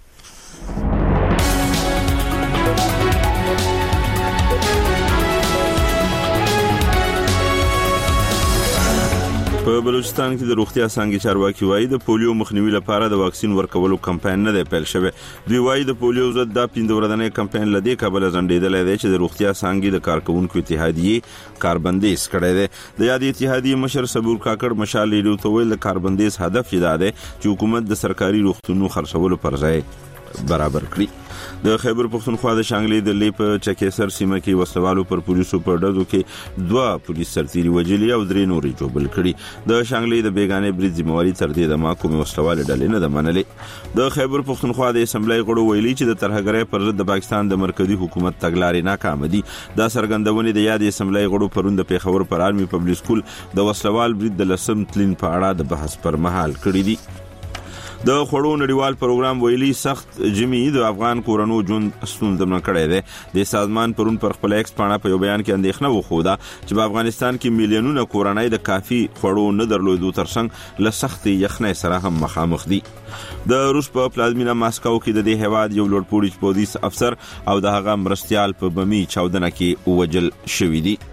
په بلوچستان کې د روغتیا څانګې چارواکي وایي د پولیو مخنیوي لپاره د واکسین ورکولو کمپاین نه دی پیل شوی. دوی وایي د پولیو ضد د 15 ورځې کمپاین لدې کابل ځنډېدل دی چې د روغتیا څانګې د کارکونکو اتحادیې کاربندیز کړی دی. د یاد اتحادیې مشر صبور کاکړ مشال ریډیو ته ویل د کاربندیز هدف یې دا دی چې حکومت د سرکاري روغتونونو خرڅولو پر ځای برابر کړي. د خیبر پښتونخوا د شانګلې د لیپ چکیسر سیمه کې وسوالو پر پولیسو په ډزو کې 2 پولیس سرتیري وجلي او 3 نورې جوړل کړي. د شانګلې د بیگانې برید ذمہواری تر دې د کومې وسوالې ډلې نه د منلې. د خیبر پښتونخوا د اسمبلی غړو ویلي چې د ترهګرۍ پر ضد د پاکستان د مرکزی حکومت تګلارې ناکام دي. دا څرګندونه د یاد اسمبلی غړو پروند په پیښور پر آرمي پبلک سکول د وسوال برید د لسم تلین په اړه د بحث پر مهال کړی دي. د خړو نړیوال پروګرام ویلي سخت جمی د افغان کورونو ژوند ستونزمن کړی دی. د سازمان پرون پر خپل ایکس پاڼه په بیان کې اندېښنه وښوده چې په افغانستان کې میلیونونه کورنۍ د کافي خړو نه درلودو ترڅنګ له سختې یخنۍ سره هم مخامخ دي. د روس په پلازمینه ماسکو کې د دې هیواد یو لوړپوړي پولیس افسر او د هغه مرستيال په بمی چاودنه کې وژل شوی دي.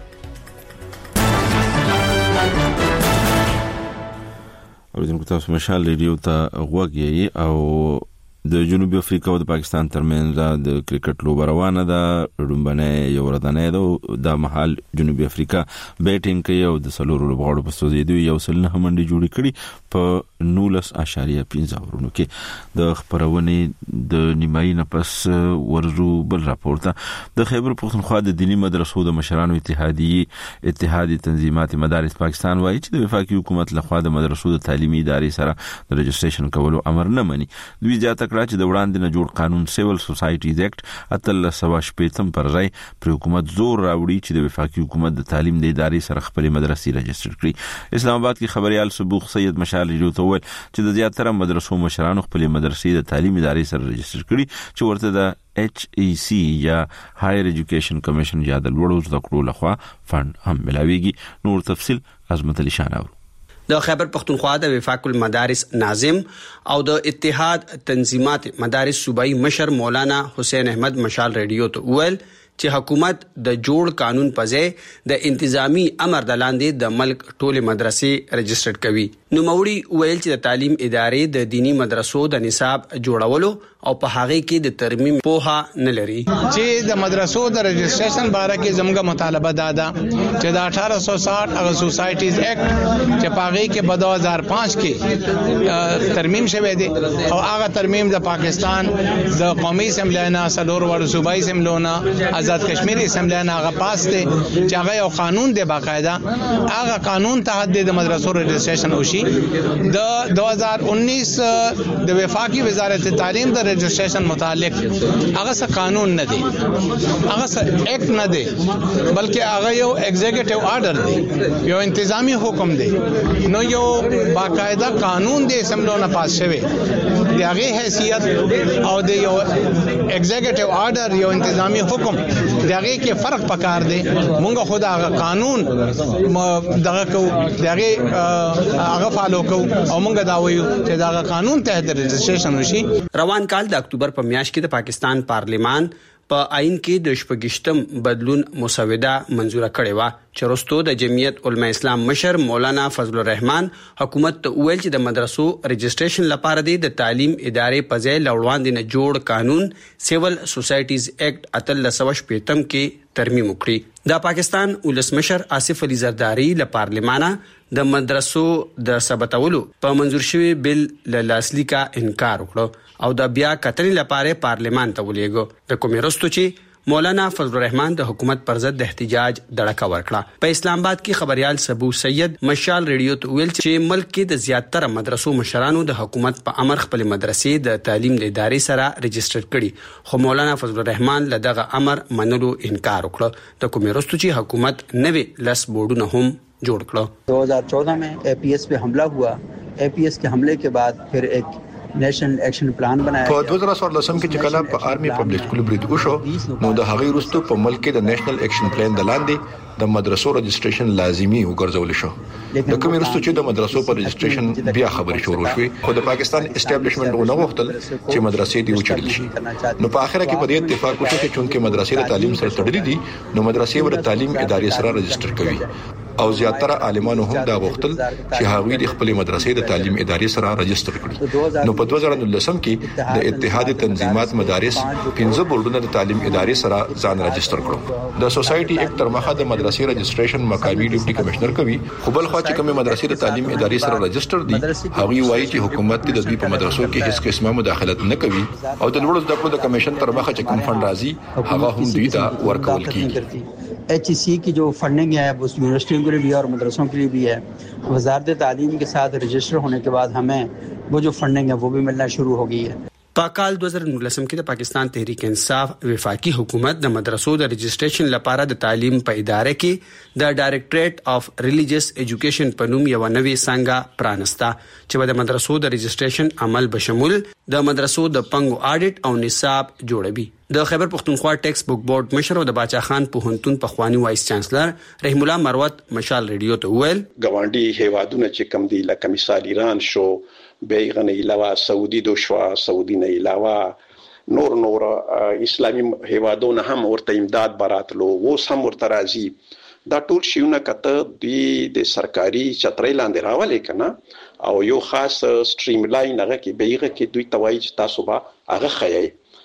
اوریدونکو تاسو مشال ریډیو ته غوږی او د جنوبي افریقا او د پاکستان ترمنځ د کرکټ لوبه روانه ده. ډومبنه یو ورځنۍ ده د محل جنوبي افریقا بیټینګ کوي او د سلورو لوبغاړو په سوزیدو یو سل نه منډي جوړې کړي په 19.5 اورونو کې. د خبرونه د نیمایي نه پس ورزو بل راپورته د خیبر پښتونخوا د دینی مدرسو د مشرانو اتحادی تنظیمات مدارس پاکستان وایي چې د وفاقي حکومت لخوا د مدرسو د تعلیمي ادارې سره د رجسټریشن کولو امر نه مني. دوی زیاته کړه چې د وړاندې نه جوړ قانون سیول سوسایټیز ایکټ 1870 پر ځای پر حکومت زور راوړي چې د وفاقي حکومت د تعلیم د ادارې سره خپل مدرسې رجسټر کړي. اسلام آباد کې خبريال صبوغ سید مشال ریډیو ته ویل چې د زیاتره مدرسو مشرانو خپل مدرسې د تعلیم ادارې سره رجسټر کړي چې ورته د HEC یا هایر ایجوکیشن کمیشن یا د لوړو زده کړو لخوا فند هم ملاويږي. نور تفصيل عظمت علي شان اورو. د خیبر پختونخوا د وفاق المدارس ناظم او د اتحاد تنظیمات مدارس صوبایي مشر مولانا حسین احمد مشال ریډیو ته ویل چې حکومت د جوړ قانون په ځای د انتظامی امر د لاندې د ملک ټوله مدرسې رجسټر کوي. نو موري ویل چې د تعلیم ادارې د دینی مدرسو د نصاب جوړولو او په هغه کې د ترمیم پوها نه لري. چې د مدرسو د رجسټریشن باره کې زموږه مطالبه ده چې د 1860 هغه سوسایټیز ایکټ چې په هغه کې په 2005 کې ترمیم شوه دی او هغه ترمیم د پاکستان د قومي اسمبلی نه سلور ور صوبایي اسمبلی نه آزاد کشمیر اسمبلی نه هغه پاس دی چې هغه یو قانون دی باقاعده هغه قانون تحت د مدرسو رجسټریشن وشي. د 2019 د وفاقي وزارت تعلیم د رجسټریشن متعلق هغه څه قانون نه دی هغه څه ایکټ نه دی بلکې هغه یو ایگزیکټیو آرډر دی یو انتظامی حکم دی. نو یو باقاعده قانون دی اسمبلی نه پاس شوی دی هغه حیثیت او د یو ایگزیکټیو آرډر یو انتظامی حکم دغه کې فرق پکار دی. مونږ خدا هغه قانون دغه کو دغه هغه فالو کو او مونږ دا وایو چې دا قانون تحت رجسټریشن وشي. روان کال د اکتوبر په میاشت کې د پاکستان پارلیمان په آئین کې د شپږشتم بدلون مسوده منزور کړې و چې وروسته د جمعیت علماء اسلام مشر مولانا فضل الرحمن حکومت ته ویل چې د مدرسو رجسټریشن لپاره د تعلیم ادارې په ځای لوړاندې نه جوړ قانون سیول سوسایټیز ایکټ 1870 کې ترمیم وکړي. د پاکستان ولسمشر آصف علي زرداری له پارلمانه د مدرسو د ثبتولو په منزور شوی بل له لاسلیکا انکار وکړ او د بیا کتنې لپاره پارلمان ته ولېګو. د کومې وروسته چې مولانا فضل الرحمن د حکومت پر ضد د احتجاج دړکه ورکړه. په اسلام آباد کې خبريال سبو سید مشال ریډیو ته ویل چې ملک کې د زیاتره مدرسو مشرانو د حکومت په امر خپل مدرسې د تعلیم د ادارې سره رجسټر کړي، خو مولانا فضل الرحمن له دغه امر منلو انکار وکړ. د کومې وروسته چې حکومت نوې لس بورډونه هم جوړ کړ. 2014 में APS पे हमला हुआ. APS के हमले के बाद फिर एक नेशनल एक्शन प्लान बनाया. په 2014 کې چې کله په آرمي پبلک سکول برید وشو نو د هغې وروسته په ملک کې د نیشنل ایکشن پلان د لاندې د مدرسو رجسټریشن لازمی وګرځول شو. د کوم وروسته چې د مدرسو پر رجسټریشن بیا خبرې شروع شوې، خو د پاکستان اسټابلیشمنت غوښتل چې مدرسې دی وچړل شي. نو په اخر کې په دې اتفاق وشو چې چونکې مدرسې د تعلیم سره تړلې دي نو مدرسې ور تعلیم ادارې سره رجسټر کوي او زیاتره عالمانو هم دا غوښتل چې هغوی د خپل مدرسې د تعلیم ادارې سره رجسټر کړي. نو په 2019 کې د اتحاد تنظیمات مدارس 15 بورډونه د تعلیم ادارې سره ځان رجسټر کړو. د سوسایټي اکټ تر مخه د مدرسې رجسټریشن مقامي ډیپټي کمشنر کوي، خو بل خو چې کومه مدرسې د تعلیم ادارې سره رجسټر دي هغوی وایي چې حکومت د دوی په مدرسو کې هیڅ قسمه مداخلت نه کوي او د لوړو زده کړو د کمیشن تر مخه چې کوم فند راځي هغه هم دوی ته ورکول کیږي. HEC की जो फंडिंग है वो यूनिवर्सिटियों के लिए भी है और मदरसों के लिए भी है. वजारत तालीम के साथ रजिस्टर होने के बाद हमें वो जो फंडिंग है वो भी मिलना शुरू हो गई है. په کال 2019 کې د پاکستان تحریک انصاف وفاقي حکومت د مدرسو د رجسټریشن لپاره د تعلیم په اداره کې د ډایریکټریټ اف ریلیجیس ایجوکیشن په نوم یو نوې څنګه پرانستا چې د مدرسو د رجسټریشن عمل بشمول د مدرسو د پنګو اډیټ او نصاب جوړوي. د خیبر پختونخوا ټیکس بک بورډ مشر او د باچا خان پوهنتون په خوانی وایس چانسلر رحیم الله مروت مشال ریډیو ته ویل ګاونډي هیوادونه چې کم دي لکه مثال ایران شو، بیغنه علاوه سعودي دوشوا، سعودي نه علاوه نور اسلامي هیوادونه هم ورته امداد براتلو وو سم ورته راځي. دا ټول شیونه کته د سرکاري چترې لاندې راولې کنه او یو خاص سټریم لاین هغه کې بیغه کې دوی توای چې تاسو به هغه خایي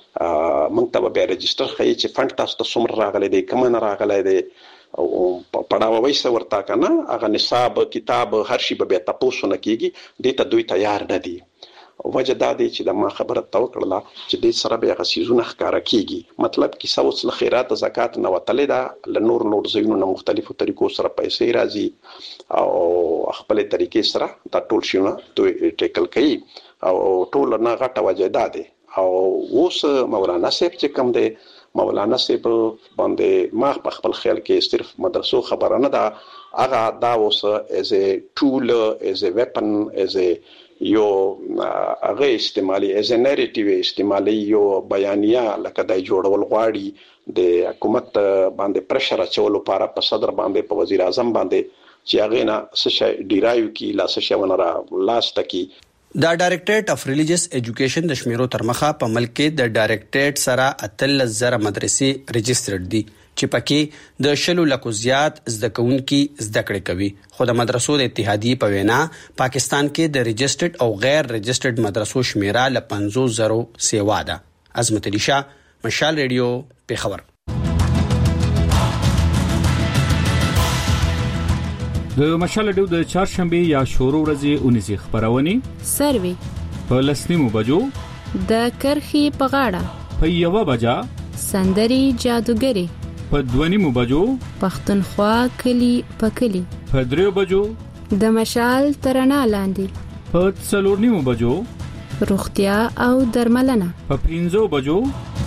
مونږ ته به رجسټر خایي چې فند تاسو ته څومره راغلی دی کوم نه راغلی دی او پړاو وایسه ورته کنه هغه نصاب کتاب هر شي به تاسو نه کیږي د ته دوی تیار نه دي. وجه دا دی چې د ما خبره توکړه چې د سره به غسیزونه ښکارا کیږي. مطلب کې سوس له خیرات زکات نه وتلې دا ل نور زینونو مختلفو طریقو سره پیسې راځي او خپل طریقې سره دا ټول شونه دوی ټیکل کوي او ټول نه غټه وجه دا دی. او اوس مولانا صاحب چې کوم دی مولانا صاحب باندې ما په خپل خیال کې صرف مدرسو خبره نه ده، هغه دا اوس از ا ټول از ا ویپن از ا یو هغه استعمالي از ا نریټیو استعمالي یو بیانیه لکه د جوړول غواړي د حکومت باندې پرشر اچولو لپاره په صدر باندې په وزیر اعظم باندې چې هغه نه څه ډیرایو کی لا څه ونرا لاست کی. د ډایریکټریټ اف ریلیجیس ایجوکیشن د شمیرو تر مخه په ملک کې د ډایریکټریټ سره 13,000 مدرسې رجسټرډ دي چې پکې د 10 لکو زیات زده کوونکي زده کړې کوي. خو د مدرسو د اتحادیې په وینا پاکستان کې د رجسټرډ او غیر رجسټرډ مدرسو شمیره ل 50,000 سیوا ده. عظمت علي شاه، مشال ریډیو، پیښور. د مشال ډیو د چهارشنبه یا شورو ورځې 19 خبرونه سروي په لسنیمو بجو د کرخي په غاړه په یو بجا سندري جادوګری په دونیمو بجو پښتونخوا کلی په کلی په دریو بجو د مشال ترنا لاندې په څلورنیمو بجو روغتیا او درملنه په 15 بجو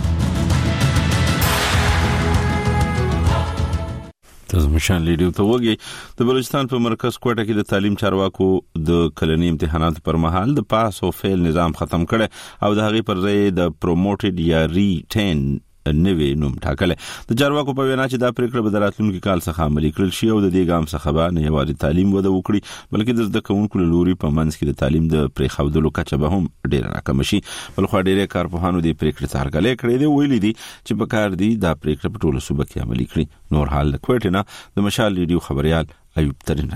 تاسو مشان لیډیو ته وګي. د بلوچستان په مرکز کوټه کې د تعلیم چارواکو د کلنی امتحاناتو پر مهال د پاس او فیل نظام ختم کړي او د هغې پر ځای د پروموټډ یا ری-10 نوې نوم ټاکل. د چارواکو په وینا چې دا پریکړه به د راتلونکي کال څخه عملي کړل شي او د دې ګام څخه به نه یوازې تعلیم وده وکړي بلکې د زده کوونکو لوري په منځ کې د تعلیم د پریښودلو کچه به هم ډېره راکم شي. بلخو ډېرې کارپوهانو د پریکړې ته هرکلی کړی دی، ویلي دي چې په کار دي دا پریکړه په ټولو صوبه کې عملي کړي. نور حال کوټه نه د مشال ریډیو خبريال ایوب ترين راکړي.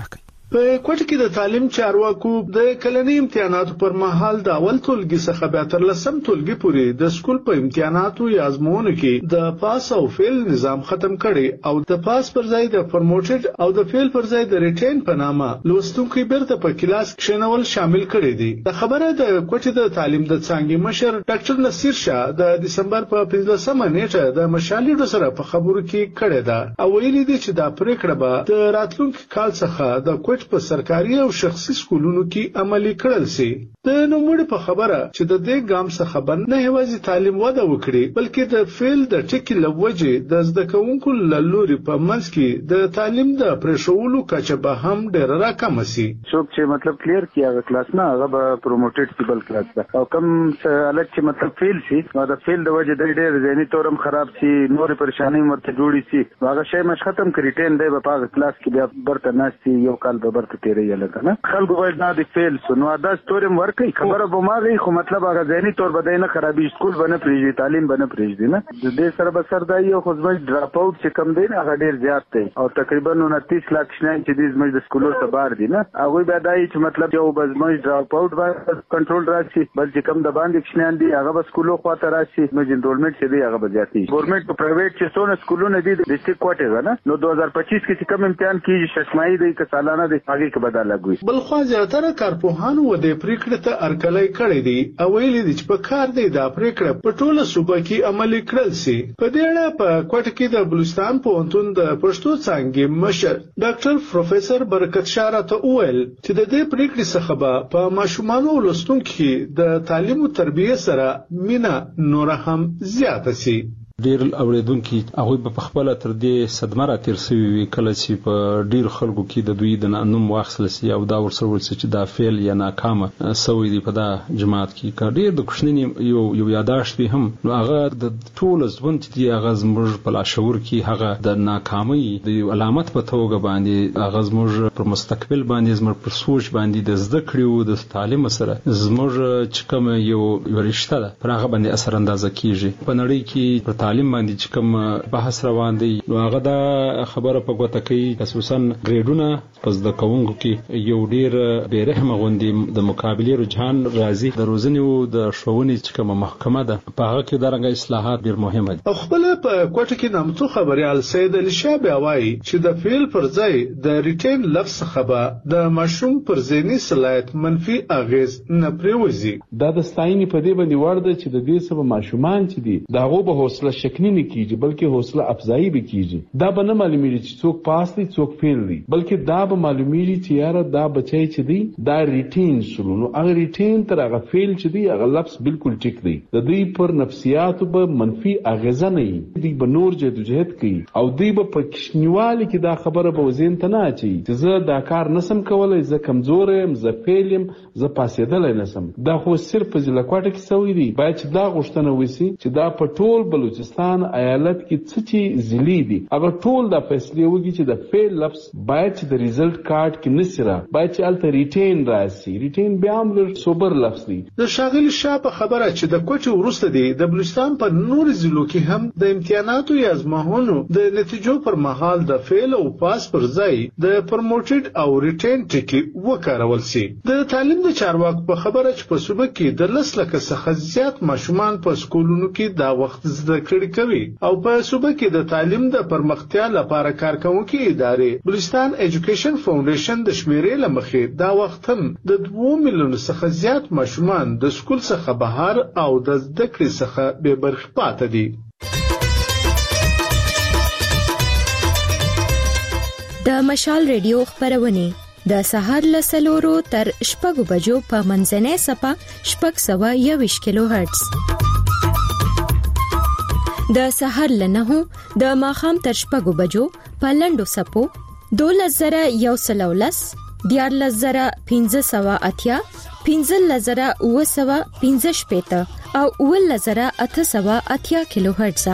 په کوټه کې د تعلیم چارواکو د کلنی امتحاناتو پر مهال د اول ټولګي څخه بیا تر لسم ټولګي پورې د سکول په امتحاناتو یا ازموینو کې د پاس او فیل نظام ختم کړي او د پاس پر ځای د پروموټډ او د فیل پر ځای د ریټین په نامه لوستونکو بیرته په کلاس کښینول شامل کړي دي. د خبره د کوټه د تعلیم د څانګې مشر ډاکټر نصیر شاه د دسمبر په 15مه نیټه د مشالې سره په خبرو کې کړه ده او ویلي دي چې دا پریکړه به د راتلونکي کال څخه د کوټ په سرکاري او شخصي سکولونو کې عملي کړل شي. د نوموړي په خبره چې د دې ګام څخه به نه یوازې تعلیم وده وکړي بلکې د فیل د ټکی لوجه د زده کوونکو لوري په منځ کې د تعلیم د پرېښولو کچه به هم ډېر راکم شي. څوک چې مطلب کلیر کیږي هغه کلاس نه هغه به پروموټډ سی بل کلاس ده او کوم الګ چې مطلب فیل شي نو د فیل د وجه د ډېر ذهني تورم خراب شي نور پریشانی مرته جوړی شي هغه شی مش ختم کړي ټین دی په هغه کلاس کې بیا برته ناشتي یو کال به برته تیرې یلګه نه خلکو باید نه دی فیل سو نو دا ستورم ورکې خبره به ماغي خو مطلب هغه ذهني تور بدای نه خرابې سکول بنه پریږي تعلیم بنه پریږي نه د دې سره به سردای خو ځمج ډراپ اوټ چې کم دی هغه ډیر زیات دی او تقریبا 29 لک شنه چې د ځمج د سکولو ته بار دي نه هغه به دای چې مطلب یو بزمج ډراپ اوټ باندې کنټرول راشي بل چې کم د باندې شنه دي هغه به سکولو خواته راشي نو انرولمنت چې دی هغه به زیاتي ګورنمنت په پرایویټ چې څونه سکولونه دي د ډیسټریکټ کوټه نه نو 2025 کې چې کم امتحان کیږي ششمایي دی که سالانه دی هغه کې بدل لګوي. بل خو زیاتره کارپوهانو و د پریکړه ته ارکلای کړی دی او ویلي دي چې په کار دی دا پریکړه په ټوله صوبه کې عملي کړل شي. په دې اړه په کوټه کې د بلوچستان پوهنتون د پښتو څانګې مشر ډاکټر پروفیسور برکت شاه راته وویل چې د دې پریکړې څخه به په ماشومانو ولستونکو د تعلیم او تربیه سره مینا نور هم زیاته شي. ډیر اوریدونکو هغه په خپل تر دې صدمه را تیر سوي وی کله چې په ډیر خلکو کې د دوی د نوم واخصل سي او دا ورسره ورسې چې دا فیل یا ناکامه سوي دی په دا جماعت کې کډیر د کوښنې یو یاداشت به هم نو هغه د ټول ژوند چې هغه زموږ په لاشعور کې هغه د ناکامۍ د علامت په توګه باندې هغه زموږ پر مستقبل باندې زموږ پر سوچ باندې د زده کړو د تعلیم سره زموږ چې کوم یو رشتہ ده پر هغه باندې اثر اندازه کیږي په نړۍ کې تعلیم باندې چې کوم بحث روان دی نو هغه دا خبره په ګوته کوي خصوصا ګریډونه پس د کوونکو کې یو ډیر بیرحمه غوندي د مقابله رجحان راځي د روزنې او د ښوونې چې کومه محکمه ده په هغه کې د رنګ اصلاحات ډیر مهمه دي. خپل په کوټه کې نامتو خبريال سید علي شاه بیاوي چې د فیل پر ځای د ریټین لفظ خبره د مشروم پر ذهني صلاحیت منفي اغیز نه پریوزي. دا د ستاینې په دې باندې ورده چې د دې سبب ماشومان چې دي داغه به حوصله شکنی نه کیږي بلکې حوصله افزایی به کیږي. دا به نه معلومیږي چې څوک پاس دي څوک فیل دي بلکې دا به معلومیږي چې یاره دا بچی چې دی دا ریټین شلو نو هغه ریټین تر هغه فیل چې دی هغه لفظ بالکل ټیک دی د دوی پر نفسیاتو به منفي اغیزه نه وي دوی به نور جدوجہد کوي او دوی به په کښنیوالي کې دا خبره به وزین ته نه اچي چې زه دا کار نسم کولای زه کمزور یم زه فیل یم زه پاسېدلی نسم. دا خو صرف په ضلع کوټه کې سوی دی باید چې دا غوښتنه وشي چې دا په ټول بلوچستان ایالت کې څه چې ضلعي دي هغه ټول دا فیصله وکړي چې د فیل لفظ باید چې د ریزلټ کارت کې نسره باید چې الته ریټین راشي. ریټین بیا هم لږ سوبر لفظ دی. د شاغلي شاه په خبره چې د کوټه ورسته دی د بلوچستان په نور ضلعو کې هم د امتحاناتو یا ازموینو د نتیجو پر مهال د فیل او پاس پر ځای د پروموټډ او ریټین ټکی وکارول شي. د تعلیم د چارواکو په خبره چې په صوبه کې د 10 لک څخه زیات ماشومان په سکولونو کې دا وخت زده کړې کوي او په صوبه کې د تعلیم د پرمختیا لپاره کارکونکو ادارې بلوچستان ایجوکیشن فاونډیشن د شمیرې لمخې دا وخت هم د 2 میلیون څخه زیات ماشومان د سکول څخه بهر او د زده کړې څخه بې برخې پاتې دي. د مشال ریډیو خبرونه د سهار له 4 تر 6 بجو په منځنۍ سپه 621 کیلو هرتز د سهار له 9 د ماخام تر 6 بجو په لندو سپو 2119 14580 15015 او 11880 کیلو هرتز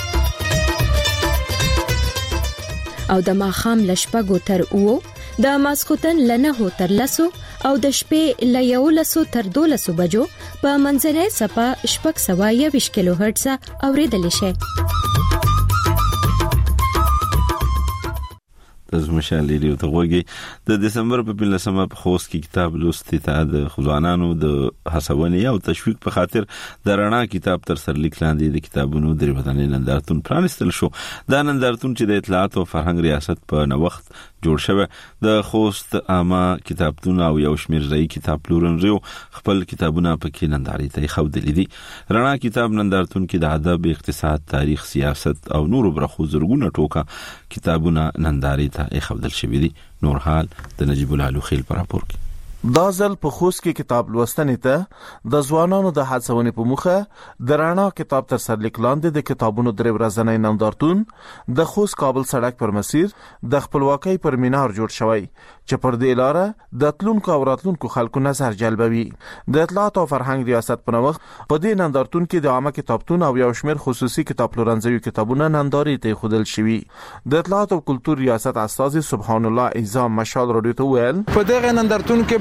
او د ماخام لشپګو تر او د ماسختن لنه تر لسو او د شپې ل 11 تر 12 بجو په منځنۍ سپه 621 کیلو هرتز اوریدل شي. د مشال ریډیو ته وګورئ د دسمبر په 15مه په خوست کې کتاب لوستي ته د ځوانانو د هڅونې او تشویق په خاطر د رڼا کتاب تر سرلیک لاندې د کتابونو د ودانۍ نندارتون پرانستل شو. دا نندارتون چې د اطلاعات او فرهنګ ریاست په نوښت جوړ شوی د خوست عامه کتابتون او یو شمېر ځایي کتاب پلورنځیو خپل کتابونه پکې نندارې ته ایښودلي دي. رڼا کتاب نندارتون کې د ادب، اقتصاد، تاریخ، سیاست او نورو برخو زرګونه ټوکه کتابونه نندارې ته ایښودل شوي دي. نور حال د نجیب الله لوخیل پر راپور کې. دا ځل په خوست کې کتاب لوستنې ته د ځوانانو د هڅونې په موخه د رڼا کتاب تر سرلیک لاندې د کتابونو درې ورځنی نندارتون د خوست کابل سړک پر مسیر د خپلواکۍ پر مینار جوړ شوی چې پر دې لاره د تلونکو او راتلونکو خلکو نظر جلبوي. د اطلاعات او فرهنګ ریاست په نوښت په دې نندارتون کې د عامه کتابتون او یو شمېر خصوصي کتاب پلورنځیو کتابونه نندارې ته ایښودل شوي. د اطلاعات او کلتور ریاست استاذ سبحان الله اعظم مشال رادیو ته ویل په دغه نندارتون کې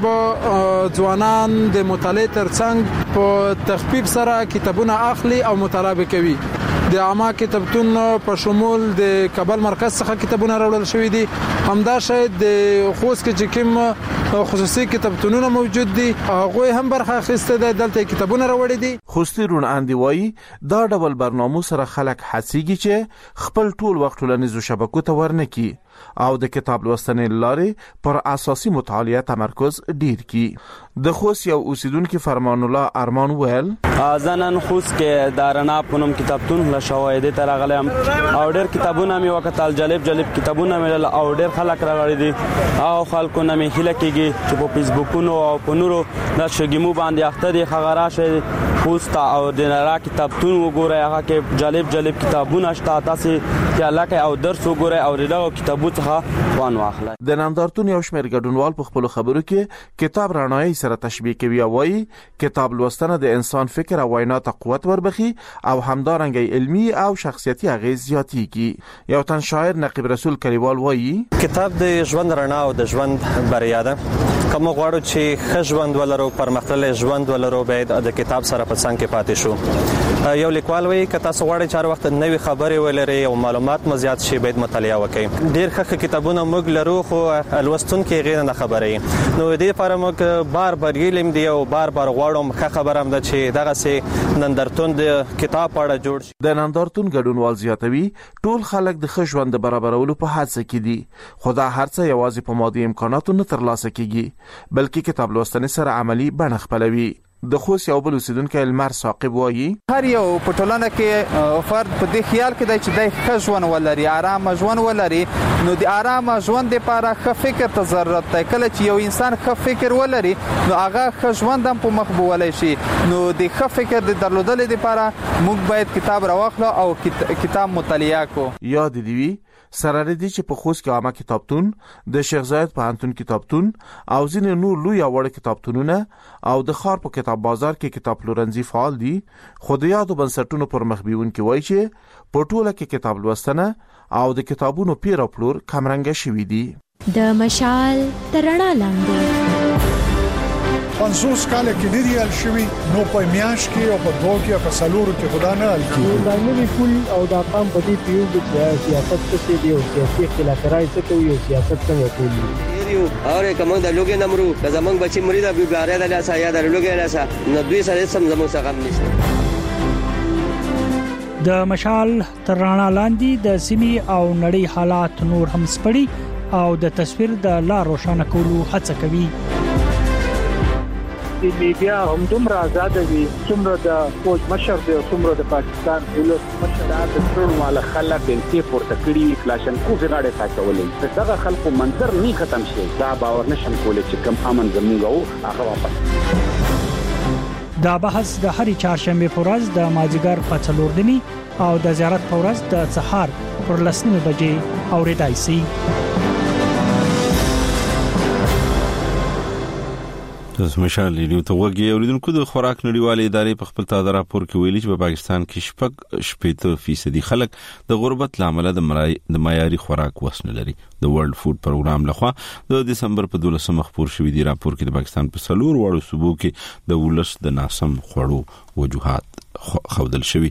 ځوانان د مطالعې ترڅنګ په تخفیف سره کتابونه اخلي او مطالعه کوي. د عامه کتابتون په شمول د کابل مرکز څخه کتابونه راوړل شوي دي. همدارشي د خوست کې کوم خصوصي کتابتونونه موجود دي هغه هم برخه اخیسته ده، دلته کتابونه راوړي دي. خوستي رون اندي وایي دا ډول برنامو سره خلک حسيږي چې خپل ټول وخت ټولنیزو شبکو ته ورنکي او د کتاب لوستنې لارې پر اساسي مطالعه تمرکز ډیر کی. د خوست یو اوسیدونکو فرمان الله ارمان ویل ځنن خوست کې د رڼا پونم کتابتون له شواهد تر غلم او ډېر کتابونه می وکتل، جالب کتابونه مې له او ډېر خلک راغلي دي او خلکو نه می هله کېږي چې په فیسبوکونو او په نورو د شګیمو باندې اخته دي خبره شي خوست او د رڼا کتابتون وګورئ. هغه کې جالب کتابونه شته، تاسو چې علاقه او درس وګورئ او دغه کتابو څخه وان واخلئ. د نندارتون یو شمېر ګډونوال په خپل خبرو کې کتاب رڼایي سره تشبیه کوي او وايي کتاب لوستنه د انسان فکر او وینا ته قوت وربخي او همدارنګ علمي او شخصیتي اغیز زیاتېږي. یو تن شاعر نقیب رسول کلیوال وايي کتاب د ژوند رڼا او د ژوند بریا ده. کوم غواړو چې ښه ژوند ولرو، پرمختللی ژوند ولرو، باید د کتاب سره په څنګ کې پاتې شو. یو لیکوال وایي که تاسو غواړئ چې هر وخت نوې خبرې ولرئ او معلومات مو زیات شي باید مطالعه وکړئ. ډېر ښه کتابونه موږ لرو خو لوستونکي هغې نه خبرې. نو دې لپاره موږ بار ګیلم دی او بار غواړم ښه خبره هم ده چې دغسې نندارتون د کتاب په اړه جوړ شي. د نندارتون ګډونوال زیاتوي ټول خلک د ښه ژوند د برابرولو په هڅه کې دي، خو دا هر څه یوازې په مادي امکاناتو نه ترلاسه کېږي بلکې کتاب لوستنې سره عملی بڼه خپلوي. د خوست یو بل اوسیدونکی المر ثاقب وایي هر یو په ټولنه کې فرد په دې خیال کې دی چې د ښه ژوند ولري، آرام ژوند ولري. نو د آرام ژوند لپاره ښه فکر ته ضرورت دی. کله چې یو انسان ښه فکر ولري نو هغه ښه ژوند هم په مخ بولی شي. نو د ښه فکر د درلودلو لپاره موږ باید کتاب راواخلو او کتاب مطالعه کو. یاد دی وی سره دي چې په خوست کې عامه کتابتون، د شیخ زاید پوهنتون کتابتون او ځینې نور لوی او وړ کتابتونونه او د ښار په کتاب بازار کې کتاب پلورنځي فعال دي. خو د یادو بنسټونو پر مخ بیونکي وایي چې په ټوله کې کتاب لوستنه او د کتابونو پیر او پلور کمرنګه شوي دي. د مشال تر رڼا لاندې 50 کال کې ډیر یال شوی نو په میاش کې او په دوه کې په سالورو کې خدا نه حل کیږي. دا نوی پول او دا قام په دې پیو چې سیاست څه دی او سیاسي اختلافات څه کوي او سیاست څنګه کوي. اور کوم د لوګي نمرو د زمنګ بچي مرید ابي ګاره د لاسه یا د لوګي لاسه نو دوی سره سم زمو څخه غم نشته. د مشال تر رڼا لاندې د سیمې او نړۍ حالات نور هم سپړي او د تصویر د لا روښانه کولو هڅه کوي. د میډیا هم دومره آزاد دي څومره د فوج مشر دی څومره د پاکستان ولس مشر د ټول مال خلک بنتي پورته کړی کلاشن کو زغاړه تاکولې دغه خلکو منظر نه ختم شي. دا باور نشم کولای چې کم امن زموږ او هغه واپس. دا بحث د هرې چهارشنبه په ورځ د مازیګر په 4 نیمه او د زیارت په ورځ د سهار پر 10 بجې اوریدای شي. د مشال ریډیو ته وګورئ. اوریدونکو د خوراک نړیوالې ادارې په خپل تازه راپور کې ویلي چې په پاکستان کې 80% خلک د غربت لامل د معیاري خوراک وس نه لري. د ورلد فود پروګرام لخوا د دسمبر په 12 خبر شوې دی راپور کې د پاکستان په 4 وړو صوبو کې د ولس د ناسم خوړو وجوهات خودل شوی.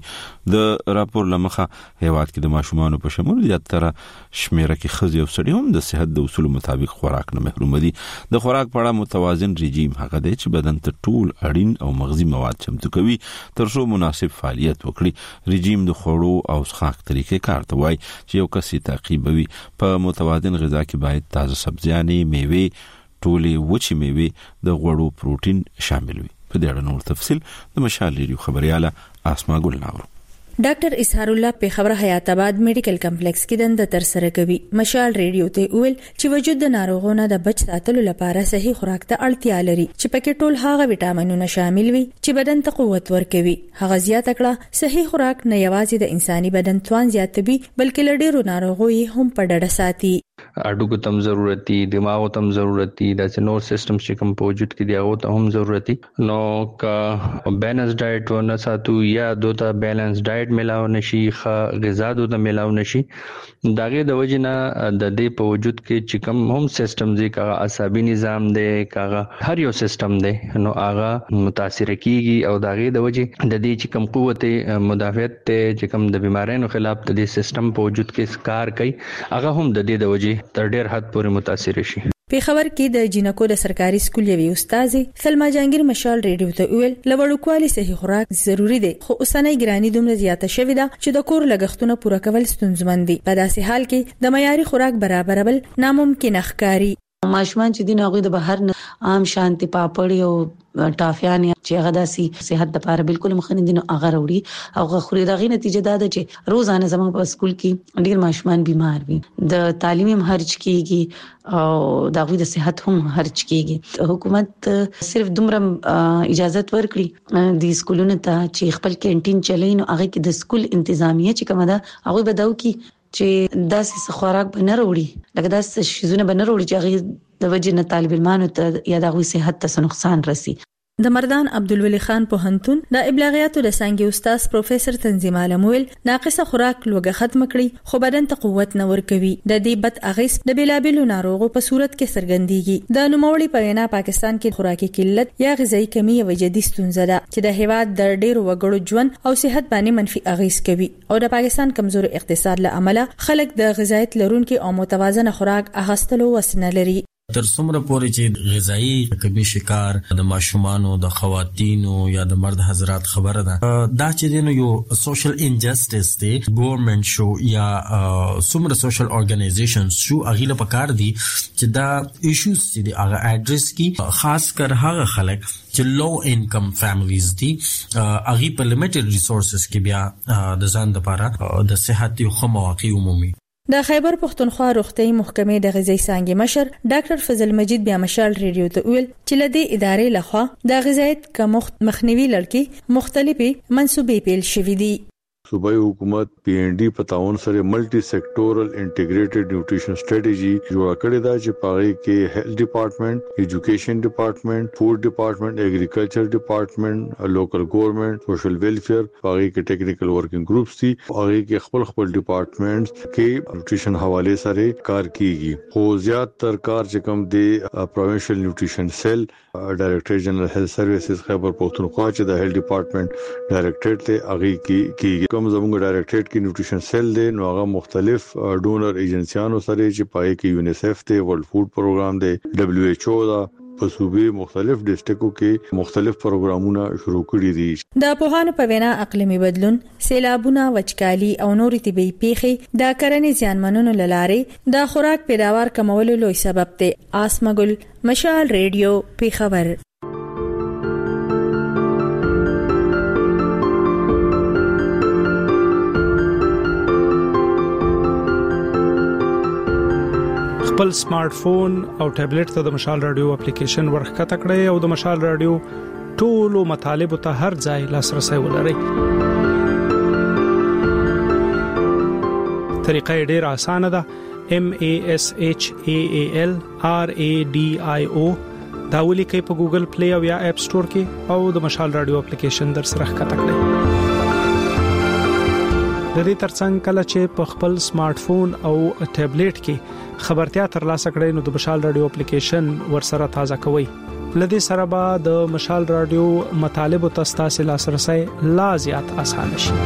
د راپور لمخه هیواد کې د ماشومان په شمول زیاتره شمیره کې خزي او سړي هم د صحت د اصول مطابق خوراک نه محروم دي. د خوراک په اړه متوازن رژیم هغه دی چې بدن ته ټول اړین او مغذي مواد چمتو کوي تر څو مناسب فعالیت وکړي. رژیم د خوړو او څښاک طریقې کار ته وایي چې یو کس تعقیبوي. په متوازن غذا کې باید تازه سبزیانې، میوې، ټولې وچې میوې، د غوړو پروتین شامل وي. په دې اړه نور تفصیل د مشال ریډیو خبرياله اسما ګل ناور. ډاکټر اسحار الله په خبره حیات آباد میډیکل کمپلیکس کې دنده تر سره کوي. مشال ریډیو ته ویل چې وجود د ناروغانو د بچ ساتلو لپاره صحیح خوراک ته اړتیا لري چې پکې ټول هغه وټامینونه شامل وي چې بدن ته قوت ورکوي. هغه زیاته کړه صحیح خوراک نه یوازې د انساني بدن توان زیاتوي بلکې له ډېرو ناروغیو هم په ډډه ساتي. اډوګو تم ضرورتي، دماغ تم ضرورتي، د نور سیستم چې کوم په وجود کې دی هغه ته هم ضرورتي. نو کا بیلانس ډایټ ونه ساتو یا دوته بیلانس ډایټ ملاو نشي، غذا دوته ملاو نشي، داغه د وجنه د دې په وجود کې چې کوم هم سیستم دی کا عصبي نظام دی کا هر یو سیستم دی نو هغه متاثر کیږي او داغه د وجه د دې چې کوم قوت مدافعت ته چې کوم د بیمارانو خلاف د دې سیستم په وجود کې کار کوي هغه هم د دې د وجه تر ډیر حد پورې متاثر شي. په خبر کې د جنکو د سرکاري سکول یوې استاد سلما جانگیر مشال ریډیو ته ویل لوړکوالي صحیح خوراک ضروری دی خو اوسنۍ ګرانی دومره زیاته شوې ده چې د کور لګښتونه پوره کول ستونزمن دي. په داسې حال کې د معیاري خوراک برابرول ناممکن ښکاري. ماشومان چې دین هغه د بهر نه عام شانتي پاپړ او ټافیان چې هغه داسي صحت لپاره بالکل مخنی دي نو هغه وروړي او خوري دغه نتیجه دا ده چې روزانه زموږ په سکول کې ډیر ماشومان بیمار وي، د تعلیم هم خرج کیږي او دغه د صحت هم خرج کیږي. حکومت صرف دومره اجازه ورکړي د سکولونو ته چې خپل کینټین چلین او هغه کې د سکول انتظامیه چې کومه ده هغه بداو کی چې داسې خوراک به نه وروړي لکه داسې شیزونه به نه وروړي چې هغه د وجه نه طالب علمانو ته یا د غوي صحت ته نقصان رسي. د مردان عبدالولی خان پوهنتون د ابلاغیاتو د څنګه استاد پروفیسور تنظیم عالمویل ناقصه خوراک لوګه ختم کړي خو بدن ته قوت نه ورکوي. د دې بد اغیز د بیلابلو ناروغو په صورت کې څرګندېږي. د نوموړي په وینا پاکستان کې خوراکي قلت یا غذایی کمی یو جدي ستونزه ده چې د هیواد د ډېرو وګړو ژوند او صحت باندې منفي اغیز کوي او د پاکستان کمزور اقتصاد له امله خلک د غذایت لرونکو او متوازنه خوراک اغستلو وسنه لري. تر څومره پورې چې غذایی کمی شکار د ماشومانو د خواتینو یا د مرد حضرات خبره ده دا چې دینو یو سوشل انجسټس دی ګورنمنت شو یا څومره سوشل ارګنایزیشنز شو اغیله پکار دي چې دا ایشوز چې دی هغه اډریس کی خاص کر هغه خلک چې لو انکم فیملیز دي اغي په لیمیټډ ریسورسز کې بیا د ځان لپاره د صحت یو ښه مواقع عمومي. د خیبر پختونخوا روغتي محکمې د غذایی څانګې مشر ډاکټر فضل مجید بیا مشال ریډیو ته ویل چې لدې ادارې لخوا د غذایت کمښت مخنیوي لړکې مختلفي منسوبې پیل شوې دي. صوبائی حکومت PND په تعاون سره ملټي سېکټورل انټیګریټډ نیوټریشن سټریټجی جوړ کړې ده چې پاره کې هیلث ډپارټمنټ، ایجوکیشن ډپارټمنټ، فود ډپارټمنټ، اګریکلچر ډپارټمنټ، لوکل ګورنمنت، سوشل ویلفیر، پاره کې ټیکنیکل ورکینګ گروپس دي. پاره کې خپل ډپارټمنټس کې نیوټریشن حواله سره کار کیږي. خو زیات تر کار چې کوم دی پروینشل نیوټریشن سیل ډایریکټر جنرال هیلث سرویسز خیبر پختونخوا چې د هیلث ډپارټمنټ ډایریکټر ته اغي کیږي. کوم زموږ ډایریکټریټ کې نیوټریشن سیل دی نو هغه مختلف ډونر ایجنسیانو سره چې پای کې یونیسف ته ورلد فود پروګرام دی WHO دا په صوبې مختلف ډیسټریکټو کې مختلف پروګرامونه شروع کړي دي. د پوهانو په وینا اقلیمي بدلون، سیلابونه، وچکالي او نور طبي پیښې د کرنې زیانمنونو لاره د خوراک پیداوار کمولو لوی سبب دي. آسمګل مشال ریډیو پیښور. خپل سمارټ فون او ټابلیټ ته د مشال رادیو اپلیکیشن ورخکته کړئ او د مشال رادیو ټولو مطالب ته هر ځای لاسرسي ولرئ. طریقه ډیره اسانه ده. MASHAAL RADIO دا ولیکئ په ګوګل پلی او یا اپ سٹور کې او د مشال رادیو اپلیکیشن در سره ښکته کړئ. د دې ترڅنګ کله چې په خپل سمارټ فون او ټابلیټ کې خبرتیا ترلاسه کړئ نو د مشال رادیو اپلیکیشن ورسره تازه کوئ. لدې سره به د مشال رادیو مطالب او تاسو لاسرسي لا زیات آسان شي.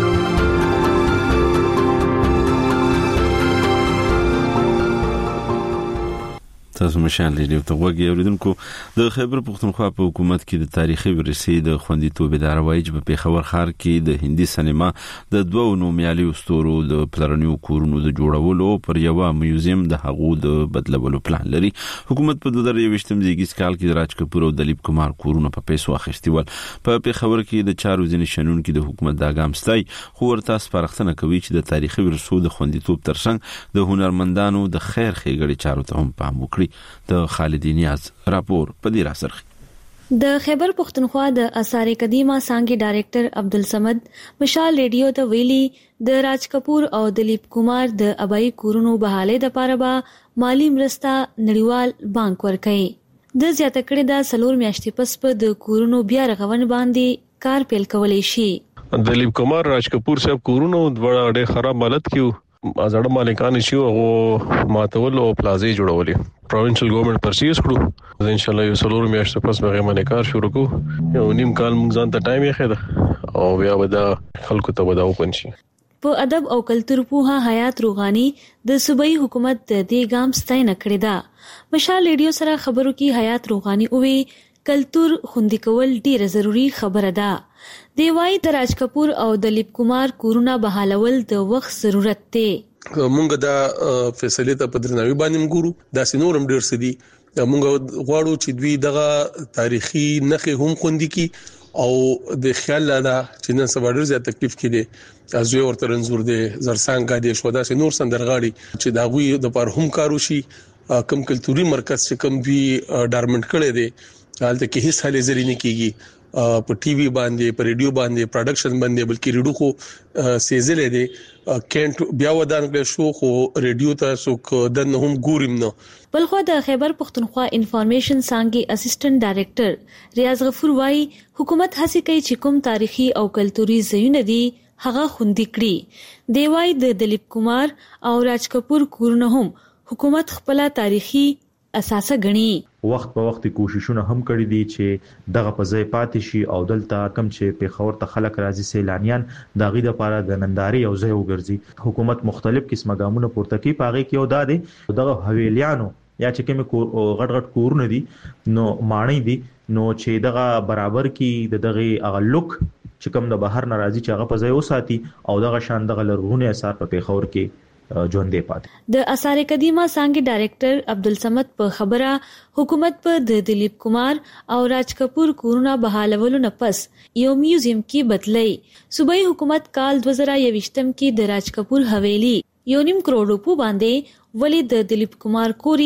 تاسو مشال ریډیو ته وګورئ اوریدونکو د خیبر پختونخوا په حکومت کې د تاریخي ورثې د خوندیتوب اداره وایي چې په پیښور ښار کې د هندي سینما د دوه نومیالي استورو د پلرنیو کورونو د جوړولو پر یو میوزیم د هغو د بدلولو پلان لري. حکومت په 2023 زیږیز کال کې راج کپور او دلیپ کمار کورونه په پیسو اخیستي ول. په پیښور کې د چارو ځینې شنونکو د حکومت د ګام ستای خو ورته سپارښتنه کوي چې د تاریخي ورثو د خوندیتوب ترڅنګ د هنرمندانو د خیر ښېګړې چارو ته هم پام وکړي. د خالد نیاز راپور په دې راسرخي. د خیبر پختونخوا د آثار قدیمه څانګې ډایریکټر عبدالصمد مشال ریډیو ته ویلي د راج کپور او دلیپ کمار د ابای کورونو بحالې د پاره به مالی مرسته نړیوال بانک ورکړي. د زیاته کړې د سلور میاشتې پس په د کورونو بیا رغون باندې کار پیل کولای شي. دلیپ کمار راج کپور صاحب کورونو د ډېر خراب حالت کې ازړه مالکان شي او ماتول او پلازې جوړولې. پروینشل ګورنمنت پرچیز کړو ان شاء الله یو سلور میاشتې پس به باندې کار شروع کوو. یو نیم کال موږ ځان ته ټایم یې خېده او بیا به دا خلکو ته وداو پنشي. په ادب او کلتور پوها حیات روغانی د صوبایي حکومت د دې ګام ستاینه کړې ده. مشال ریډیو سره خبرو کې حیات روغانی اووي کلتور خوندي کول ډیره ضروری خبره ده. دی وايي د راج کپور او دلیپ کمار کورونه بحالول د وخت ضرورت دی. مونږ دا فیصله ته پدرناوي باندې ګورو دا سينورم ډیر سدي مونږ غواړو چې دوی دغه تاریخي نخې هم خوندي کی او د خیال لاله چې نن سبا ډیر زیات تکلیف کړي ازوی ورته رنزور دي زرسانګه دي شو دا سينور سندرغاړي چې دا غوي د پر هم کارو شي کم کلتوري مرکز چې کم وی ډارمنټ کړي دي حالت کې هیڅ حالې زری نه کیږي په ټي وي باندې په ریډیو باندې پروډکشن باندې بلکې ریډیو خو سیزلې دي کینټ بیا ودان کړ شو خو ریډیو ته څوک د هم ګورم نو. بلخو د خیبر پختونخوا انفارمیشن څانګې اسسټنټ ډایریکټر ریاض غفور وايي حکومت هڅه کوي چې کوم تاریخي او کلتوري ځایونه دي هغه خوندي کړي. دی وايي د دلیپ کمار او راج کپور کورونه هم حکومت خپل تاریخي اساسه غني. وخت په وخت کوششونه هم کړی دي چې دغه په ځای پاتې شي او دلته کم چې پیښور ته خلک راځي سیلانیان د غي د لپاره د ننداري او ځای وګرځي. حکومت مختلف قسمه ګامونه پورته کوي پاغي کې او دادې دغه حویلیانو یا چې کوم غټ غټ کورونه دي نو مانی دي نو چې دغه برابر کې دغه اغه لوک چې کوم د بهر ناراضي چې هغه په ځای وساتي او دغه شان دغه لرغونی اثار په پیښور کې ژوندې پاتې. د آثار قدیمه څانګې ډایریکټر عبدالصمد په خبره حکومت په د دلیپ کمار او راج کپور کورونه بحالولو نه پس یو میوزیم کې بدلای. صوبایي حکومت کال 2021 کې د راج کپور حویلی 1.5 کروڑ روپو باندې ولی د دلیپ کمار کوري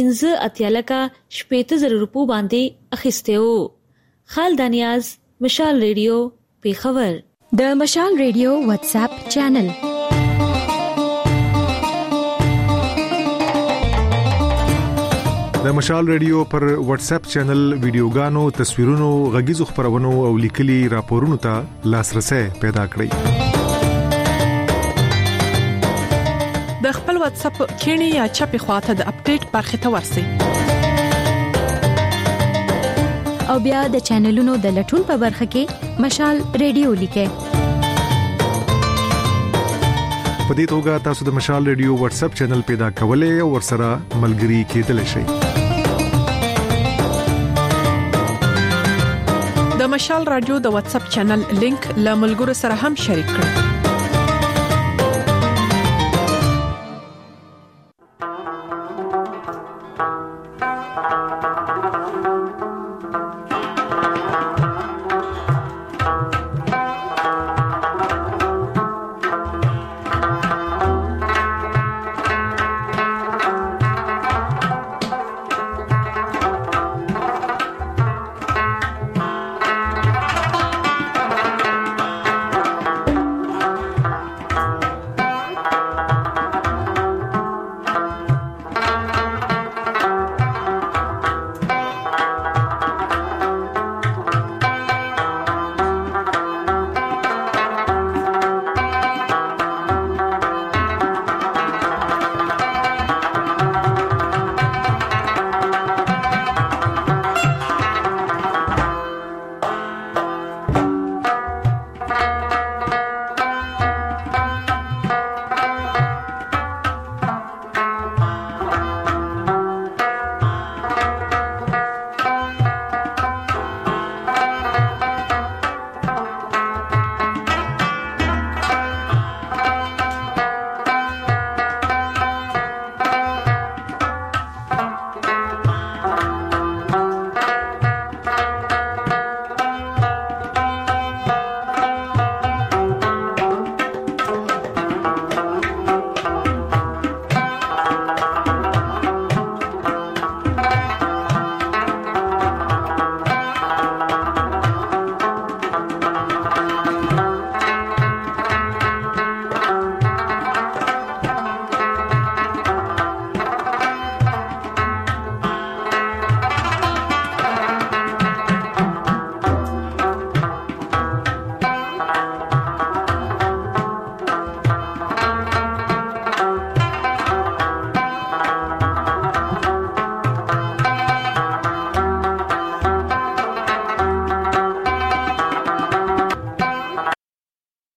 15 لکه 70,000 روپو باندې اخیسته وو. خالد نیاز مشال ریډیو پیښور. د مشال ریډیو واتس اپ چینل د مشال ریډیو پر واتس اپ چینل ویډیوګانو تصویرونو غږیزو خبرونو او لیکلي راپورونو ته لاسرسي پیدا کړئ. د خپل واتس اپ کینی یا چپی خواته د اپډیټ برخه ته ورسئ او بیا د چینلونو د لټون په برخه کې مشال ریډیو لیکئ. په دې توګه تاسو د مشال ریډیو واتس اپ چینل پیدا کولای او ورسره ملګري کېدلی شئ. د مشال رادیو د واتس اپ چینل لینک له ملګرو سره هم شریک کړئ.